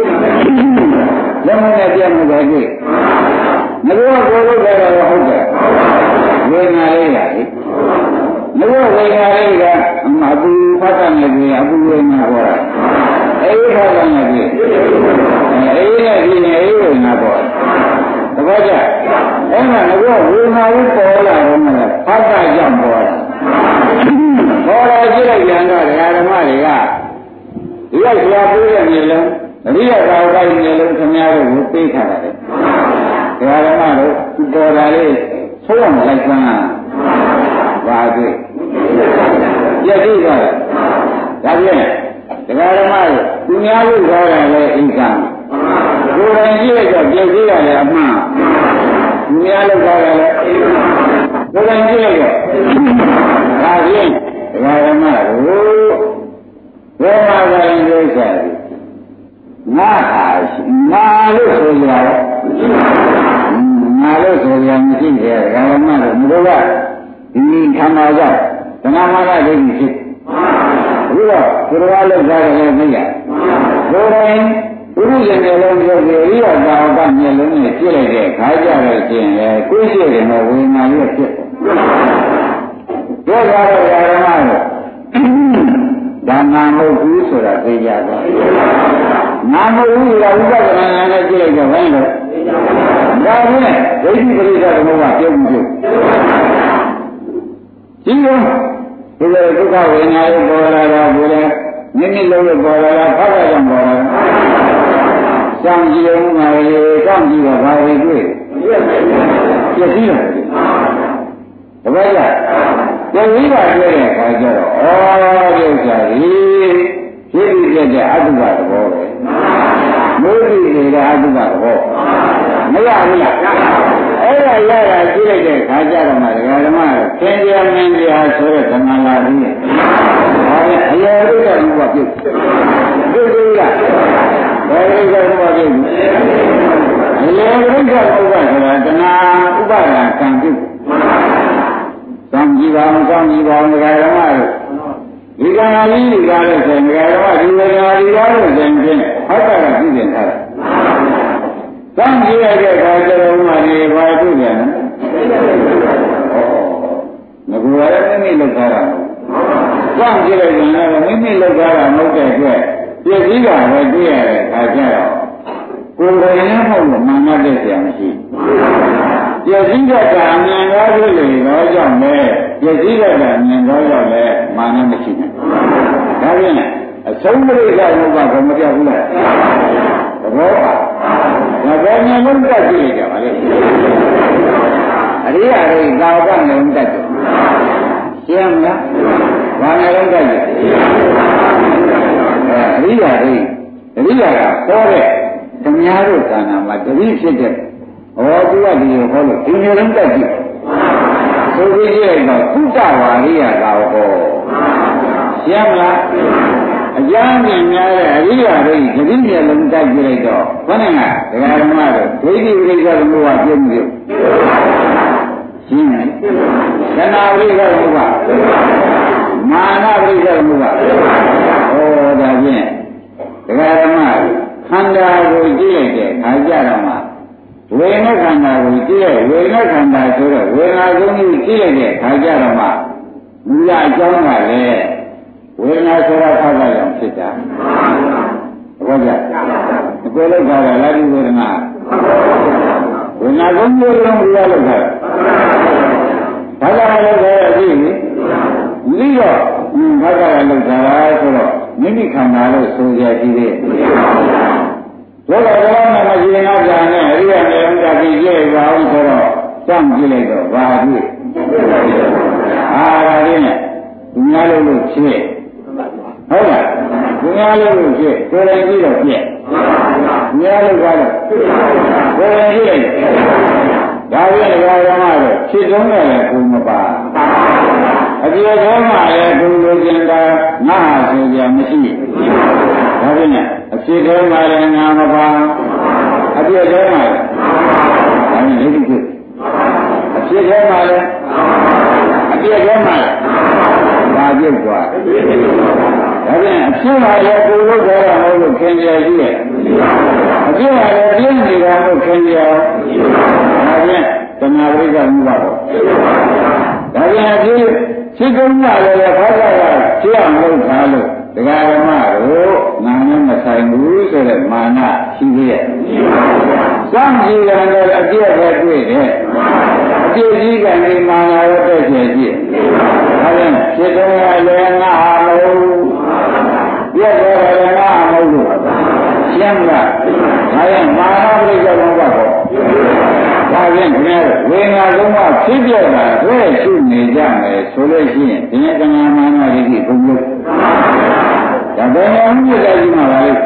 [SPEAKER 2] လက်မနဲ့ပြက်မှုပဲတွေ့ငါကကိုယ်လောက်တာတော့ဟုတ်တယ်ဝေဒနာလေးလားလေငါကဝေဒနာလေးကအမှအပူဖတ်တယ်နေအပူဝေဒနာဟောတာအေးခါကလည်းပြည့်အေးနဲ့ဒီနေအေးဝင်လာတော့တပည့်ကြအဲ့မှာငါကဝေဒနာလေးပေါ်လာတော့မှဖာတ်တာကြောင့်ပေါ်တာပေါ်လာကြည့်လိုက်ကြတော့ဓမ္မတွေကဒီကဆရာပြေးတဲ့နေလုံးအရိယသာဝကနေလုံးခင်ဗျားတို့ကိုပေးထားတယ်ဓမ္မတို့သူပေါ်တာလေးဆိုးအောင်လိုက်စမ်းပါတွေ့ပြည့်စည်သွားဒါဖြင့်ဒကာဓမ္မတို့သူများလို့ခေါ်တာလေအိမ်ကံကိုယ်တိုင်ကြည့်လိုက်တော့ပြည့်စည်ရတယ်အမှန်သူများလို့ခေါ်တာလေအိမ်ကကိုယ်တိုင်ကြည့်လိုက်တော့ဒါဖြင့်ဒကာဓမ္မတို့ဘယ်မှာကရင်လို့ဆိုတယ်ငါဟာငါလို့ဆိုရတော့ငါလို့ဆိုရမရှိသေးတယ်ဒကာဓမ္မတို့မလို့ကဒီခန္ဓာကြောင့်သနာမရဒိဋ္ဌိဖြစ်ပြီးတော့သူတော်လောက်ကြတယ်မရဘုရင်ဘုရင်ရဲ့လုံးပြောပြီးရိယသာဝကမျက်လုံးနဲ့ကြည့်လိုက်တဲ့ခါကြတော့ရှင်လေကိုယ်ရှိတယ်မဝေမာရဖြစ်တယ်ဒါကြတော့ဓမ္မတို့ဒါနာမဟုတ်ဘူးဆိုတာသိကြပါနာမဟုတ်ဘူးလားဥပဒနာနဲ့ကြည့်လိုက်တော့ဘယ်လိုဒါနဲ့ဒိဋ္ဌိပရိစ္ဆေသမုပ္ပါပြုတ်ပြုတ်ဒီလိုဒီလိုဒုက္ခဝေဒနာတွေပေါ်လာတာကိုလည်းနိမိတ်လုံးပေါ်လာတာဖတ်ရကြောင့်ပေါ်လာတာစောင့်ကြည့်အောင်ငါရေစောင့်ကြည့်တော့ဘာတွေတွေ့ပြည့်စည်တယ်တပည့်ကပြည့်စည်တာတွေ့တဲ့အခါကျတော့ဩဒီဥစ္စာကြီးဖြစ်ပြီးပြတဲ့အတုပသဘောပဲမိုးပြီးနေတဲ့အတုပသဘောမရဘူးလားအဲ့ဒါရတာကြည့်လိုက်တဲ့ခါကျတော့မှဒကာဓမ္မတို့သင်္ကြန်မင်းကြီးဟာဆိုတဲ့သမာလာပြီးတယ်။ဒါနဲ့အရာဥဒ္ဒဘုရားပြုတ်ပြုတ်သေးလားဘယ်လိုလဲဘုရားပြုတ်အရာဥဒ္ဒဘုရားဆိုတာတဏှာဥပါဒံကံပြုတ်သံကြည်ပါအောင်သံကြည်ပါအောင်ဒကာဓမ္မတို့ဒီကံအကြီးဒီကားလို့ဆိုရင်ဒကာဓမ္မဒီဝေဒနာဒီကားလို့ဆိုရင်ဖြင့်ဟောတာကပြည့်စုံထားတယ်သံကြည့်ရတဲ့အခါကျတော့မှဒီဘာပြုပြန်လဲငကူရတဲ့မိမိလောက်ထားတာသံကြည့်လိုက်ရင်လည်းမိမိလောက်ထားတာမဟုတ်တဲ့အတွက်ပြည့်စည်တာပဲတွေ့ရတဲ့အခါကျတော့ကိုယ်တိုင်လည်းဟုတ်လို့မာနတဲ့ဆရာမရှိပြည့်စည်တဲ့ကအမြင်ကားလို့လေတော့ကြောင့်ပဲပြည့်စည်တဲ့ကအမြင်ကားကြောင့်လည်းမာနမရှိဘူးဒါဖြင့်အဆုံးပရိစ္ဆေဘုရားကမပြဘူးလားသဘောပါဒါပဲဉာဏ်လုံးတက်ကြည့်ကြပါလေအရိယာတွေသာဝကဉာဏ်လုံးတက်ကြရှင်းမလားဘာဉာဏ်လုံးတက်ကြအရိယာတွေအရိယာကဟောတဲ့သမားတို့ကံနာမှာတတိဖြစ်တဲ့ဟောသူကဒီဟောလို့ဒီဉာဏ်လုံးတက်ကြည့်ဆိုပြီးကြည့်တော့သုတ္တဝါရိယသာဟောရှင်းမလားအကျမ်းမြင်များတဲ့အရိယာတွေဒီတိမျက်လုံးတိုက်ပြလိုက်တော့ဘယ်နဲ့ကဒကာဓမ္မတို့ဒိဋ္ဌိဝိရိယသမုပ္ပါပြုံးပြုံးရှင်းတယ်သနာဝိရိယသမုပ္ပါမာနဝိရိယသမုပ္ပါဟောဒါဖြင့်ဒကာဓမ္မခန္ဓာကိုကြည့်လိုက်တဲ့ခါကြတော့မှဝေဒနာခန္ဓာကိုကြည့်လိုက်ဝေဒနာခန္ဓာဆိုတော့ဝေဒနာသုံးခုကြည့်လိုက်တဲ့ခါကြတော့မှမူလအကြောင်းကလည်းဝေဒနာဆိုတာခါကြကြောင့်ဖြစ်တာဟုတ်ကြအကိုလောက်တာလားဒီဝေဒနာဝေဒနာကိုမျိုးလုံးပြရလောက်တာဘာသာလောက်တာအကြည့်လိတော့ဘာသာလောက်တာဆိုတော့မိမိခန္ဓာလို့ဆိုရရှိသေးတယ်လောကဓမ္မမှာမရှိရင်အပြာနဲ့အရိယာနေဥဒ္ဒတိကြည့်ပါအောင်ဆိုတော့စောင့်ကြည့်လိုက်တော့ဘာဖြစ်အာဒါရင်းနဲ့ဒီများလို့လို့ဖြစ်ဟုတ်လားဒီများလို့လို့ဖြစ်ကိုယ်တိုင်ကြည့်တော့ပြက်များလို့ကတော့ကိုယ်တိုင်ကြည့်လိုက်ဒါပြန်ဓမ္မတော့ဖြစ်ဆုံးတယ်လည်းကိုမပါအပြေဆုံးမှလည်းကိုလိုချင်တာငါဟာဆိုကြမရှိဒါပြန်အဖြစ်ဆုံးမှလည်းငါမပါအပြေဆုံးမှလည်းဒါနဲ့ဒီလိုအဖြစ်ဆုံးမှလည်းအပြေဆုံးမှလည်းပါပြုတ်သွားဒါပြန်အဖြစ်မှလည်းကိုလိုကြတာမဟုတ်လို့ခင်ကြရှိရဲ့အဖြစ်မှလည်းပြင်းနေတာလို့ခင်ကြဒါပြန်သမာဓိကမှုပါတော့ဒါပြန်ဒီရှိကုန်းကလည်းဘာသာကရှင်းအောင်လုပ်ထားလို့ဒကာဓမ္မတို့နာနဲ့မဆိုင်ဘူးဆိုတဲ့မာနရှိသေးရဲ့စံကြည်တယ်လည်းအပြည့်ပဲတွေ့တယ်အပြည့်ကြီးကလည်းမာနရောတဲ့ဖြစ်ဝေဒနာလုံးဝဖြစ်ပြတာတွေ့ရှုနေကြမယ်ဆိုလို့ရှိရင်ဒီကနာမာနဒိဋ္ဌိဘုံလို့ဒါဘယ်လိုမြစ်ကြကြီးမှာပါလဲ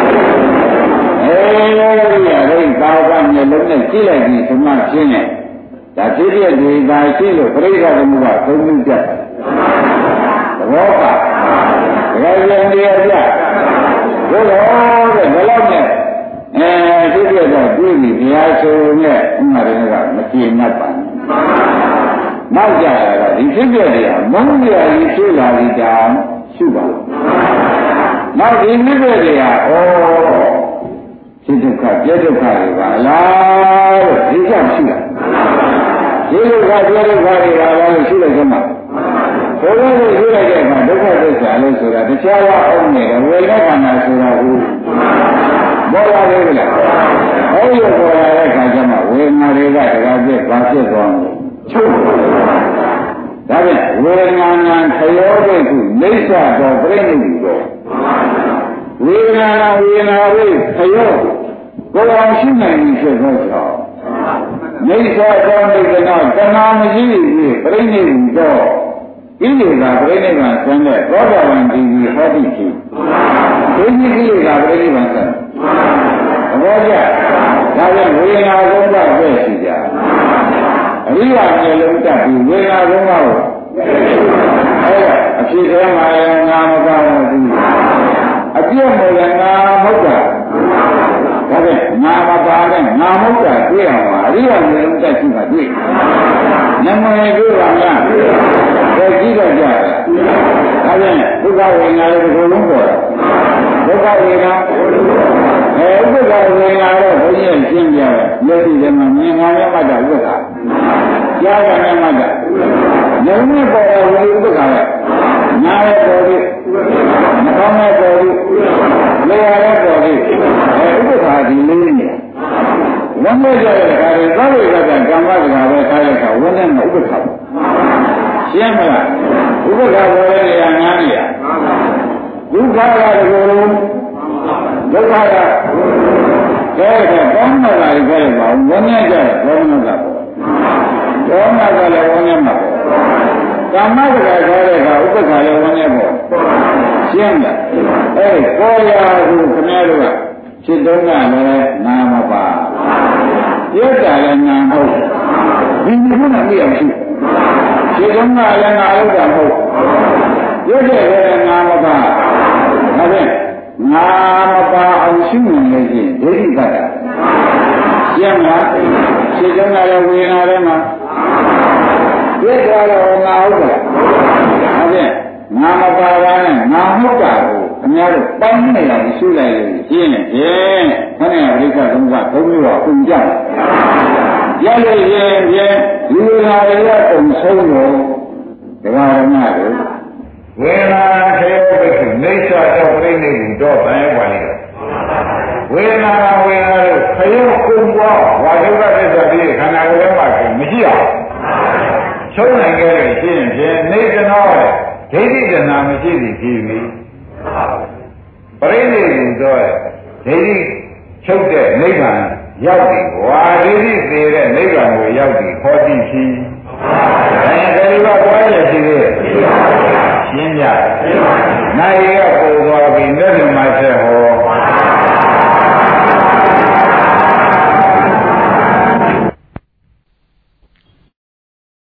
[SPEAKER 2] အေးရရရိသာကမျိုးလုံးနဲ့ကြည့်လိုက်ပြီးသမချင်းနဲ့ဒါဖြစ်ပြဒီသာရှိလို့ပြိဿသမုပ္ပါသုံးမျိုးပြတ်သဘောပါဒါကြရင်တရားပြဘုရားတဲ့ဘယ်လောက်နဲ့အဲဖြစ်ပြတော့တွေ့ပြီဘုရားဆိုနဲ့ဥမာတွေကမကျေနပ်ပါဘူးနောက်ကြတာကဒီဖြစ်ပြတွေကမုန်းကြကြီးဖြစ်လာပြီတောင်ရှုပါနောက်ဒီဖြစ်ပြတွေကဩဖြစ်ဒုက္ခပြဒုက္ခတွေပါလားလို့ဒီကြောင့်ရှိတာဒီဒုက္ခပြဒုက္ခတွေပါလားလို့ရှိလိုက်ကြမှာဘုရားကိုရှိလိုက်တဲ့အခါဒုက္ခသစ္စာလို့ဆိုတာတရားဝအောင်နေတယ်ဝေဒနာခန္ဓာဆိုတာကိုပေါ်လာတယ်လားအဲဒီပေါ်လာတဲ့အခါကျမှဝေဒနာတွေကတရားပြဘာဖြစ်သွားလဲချုပ်ဒါဖြင့်ဝေဒနာနာခယောတိကုနေသတော်ပြိဋိနိတော်ဝေဒနာနာဝေဒနာဝိခယောကိုယ်အောင်ရှိနိုင်ပြီဆိုတော့နေသတော်နေကနာတဏှာမရှိဘူးပြိဋိနိတော်ဤလေကပြိဋိနိဗ္ဗာန်ဆင်းတဲ့သောတာပန်ဒီဟောတိရှိဒိဋ္ဌိကိလေသာပြိဋိနိဗ္ဗာန်ဆင်းသဘောကျဒါကြောင့်ဝေဒနာသုံးပါးပဲရှိကြအရိယာမျိုးလုံးတက်ပြီးဝေဒနာသုံးပါးကိုအဲအဖြစ်ထဲမှာလည်းငါမကောင်းဘူးအပြည့်မို့လည်းငါမဟုတ်တာဒါဖြင့်ငါမပါနဲ့ငါမဟုတ်တာတွေ့အောင်ပါအရိယာမျိုးလုံးတက်ရှိမှတွေ့နမရေတွေ့ပါမလားဒါကြည့်တော့ကြတယ်ဒါဖြင့်ဒုက္ခဝေဒနာလည်းဒီလိုလုံးပေါ်တာဒုက္ခဝေဒနာအဲဥပ္ပဒါဝေဒနာတော့ဘုန်းကြီးရှင်းပြတယ်မျက်စိထဲမှာမြင်ငါရမှတ်တာဥပ္ပဒါကြားရမှတ်တာဉာဏ်နဲ့ပေါ်တဲ့ဝိဥပ္ပဒါလေနားရဲ့ပေါ်ပြီးနှာခေါင်းရဲ့ပေါ်ပြီးလျှာရဲ့ပေါ်ပြီးအဲဥပ္ပဒါဒီလေးနေဝမ်းနဲ့ကြတဲ့အခါတွေသောဝိကကကမ္မစကားပဲထားတဲ့အခါဝမ်းနဲ့မဥပ္ပဒါရှင်းမလားဥပ္ပဒါပေါ်တဲ့နေရာငါးနေရာဒုက္ခကတကူဒုက္ခကဲတဲ့ကောင်းတာလည်းကြည့်ပါဦးဝမ်းနဲ့ကြတဲ့ဘောမနာကဘောမနာကလည်းဝမ်းနဲ့မှာကာမစကားထားတဲ့အခါဥပ္ပခါလည်းဝမ်းနဲ့ပေါ့ရှင်းလားအဲပေါ်ရာကိုခင်ဗျားတို့ကဖြစ်တော့ကလည်းနာမပါပြတ်တာလည်းနာမဟုတ်ဒီခုနပြည့်အောင်ရှိဖြစ်တော့ကလည်းနာလို့တာမဟုတ်ပြတ်တဲ့လည်းနာမပါဒါဖြင့်ငါမပါအောင်ရှိနေလို့ရှိရင်ဒိဋ္ဌိကတာရှင်းလားရှင်းကြတယ်ဝေဒနာထဲမှာပြည့်သွားတော့ငါဟုတ်တယ်ဒါဖြင့်ငါမပါတာနဲ့ငါဟုတ်တာကိုခင်ဗျားတို့ပေါင်းနေအောင်ရှုလိုက်လို့ရှင်းနေတယ်ခဏပရိစ္ဆေသုံးပါးသုံးမျိုးတော့ပုံကြတယ်ရလို့ရင်ရင်ဒီလာရတဲ့ပုံဆုံးလို့ဒကာရမတို့ဝေဒနာခေယပိစုနေသတော်ပြိဋိနိတော့ဘယ်ဝါလိဝေဒနာဝေဒနာတို့ခရုကုံပွားဝါဒုက္ခသစ္စာပြီးခန္ဓာကိုယ်ထဲမှာမရှိအောင်ချုပ်နိုင်ကြလို့ရှိရင်ဖြင့်နေကနောဒိဋ္ဌိတဏမရှိသည်ဖြစ်ပြီပြိဋိနိတော့ဒိဋ္ဌိချုပ်တဲ့နိဗ္ဗာန်ရောက်ပြီဝါဒိဋ္ဌိသေးတဲ့နိဗ္ဗာန်ကိုရောက်ပြီဟောတိရှိ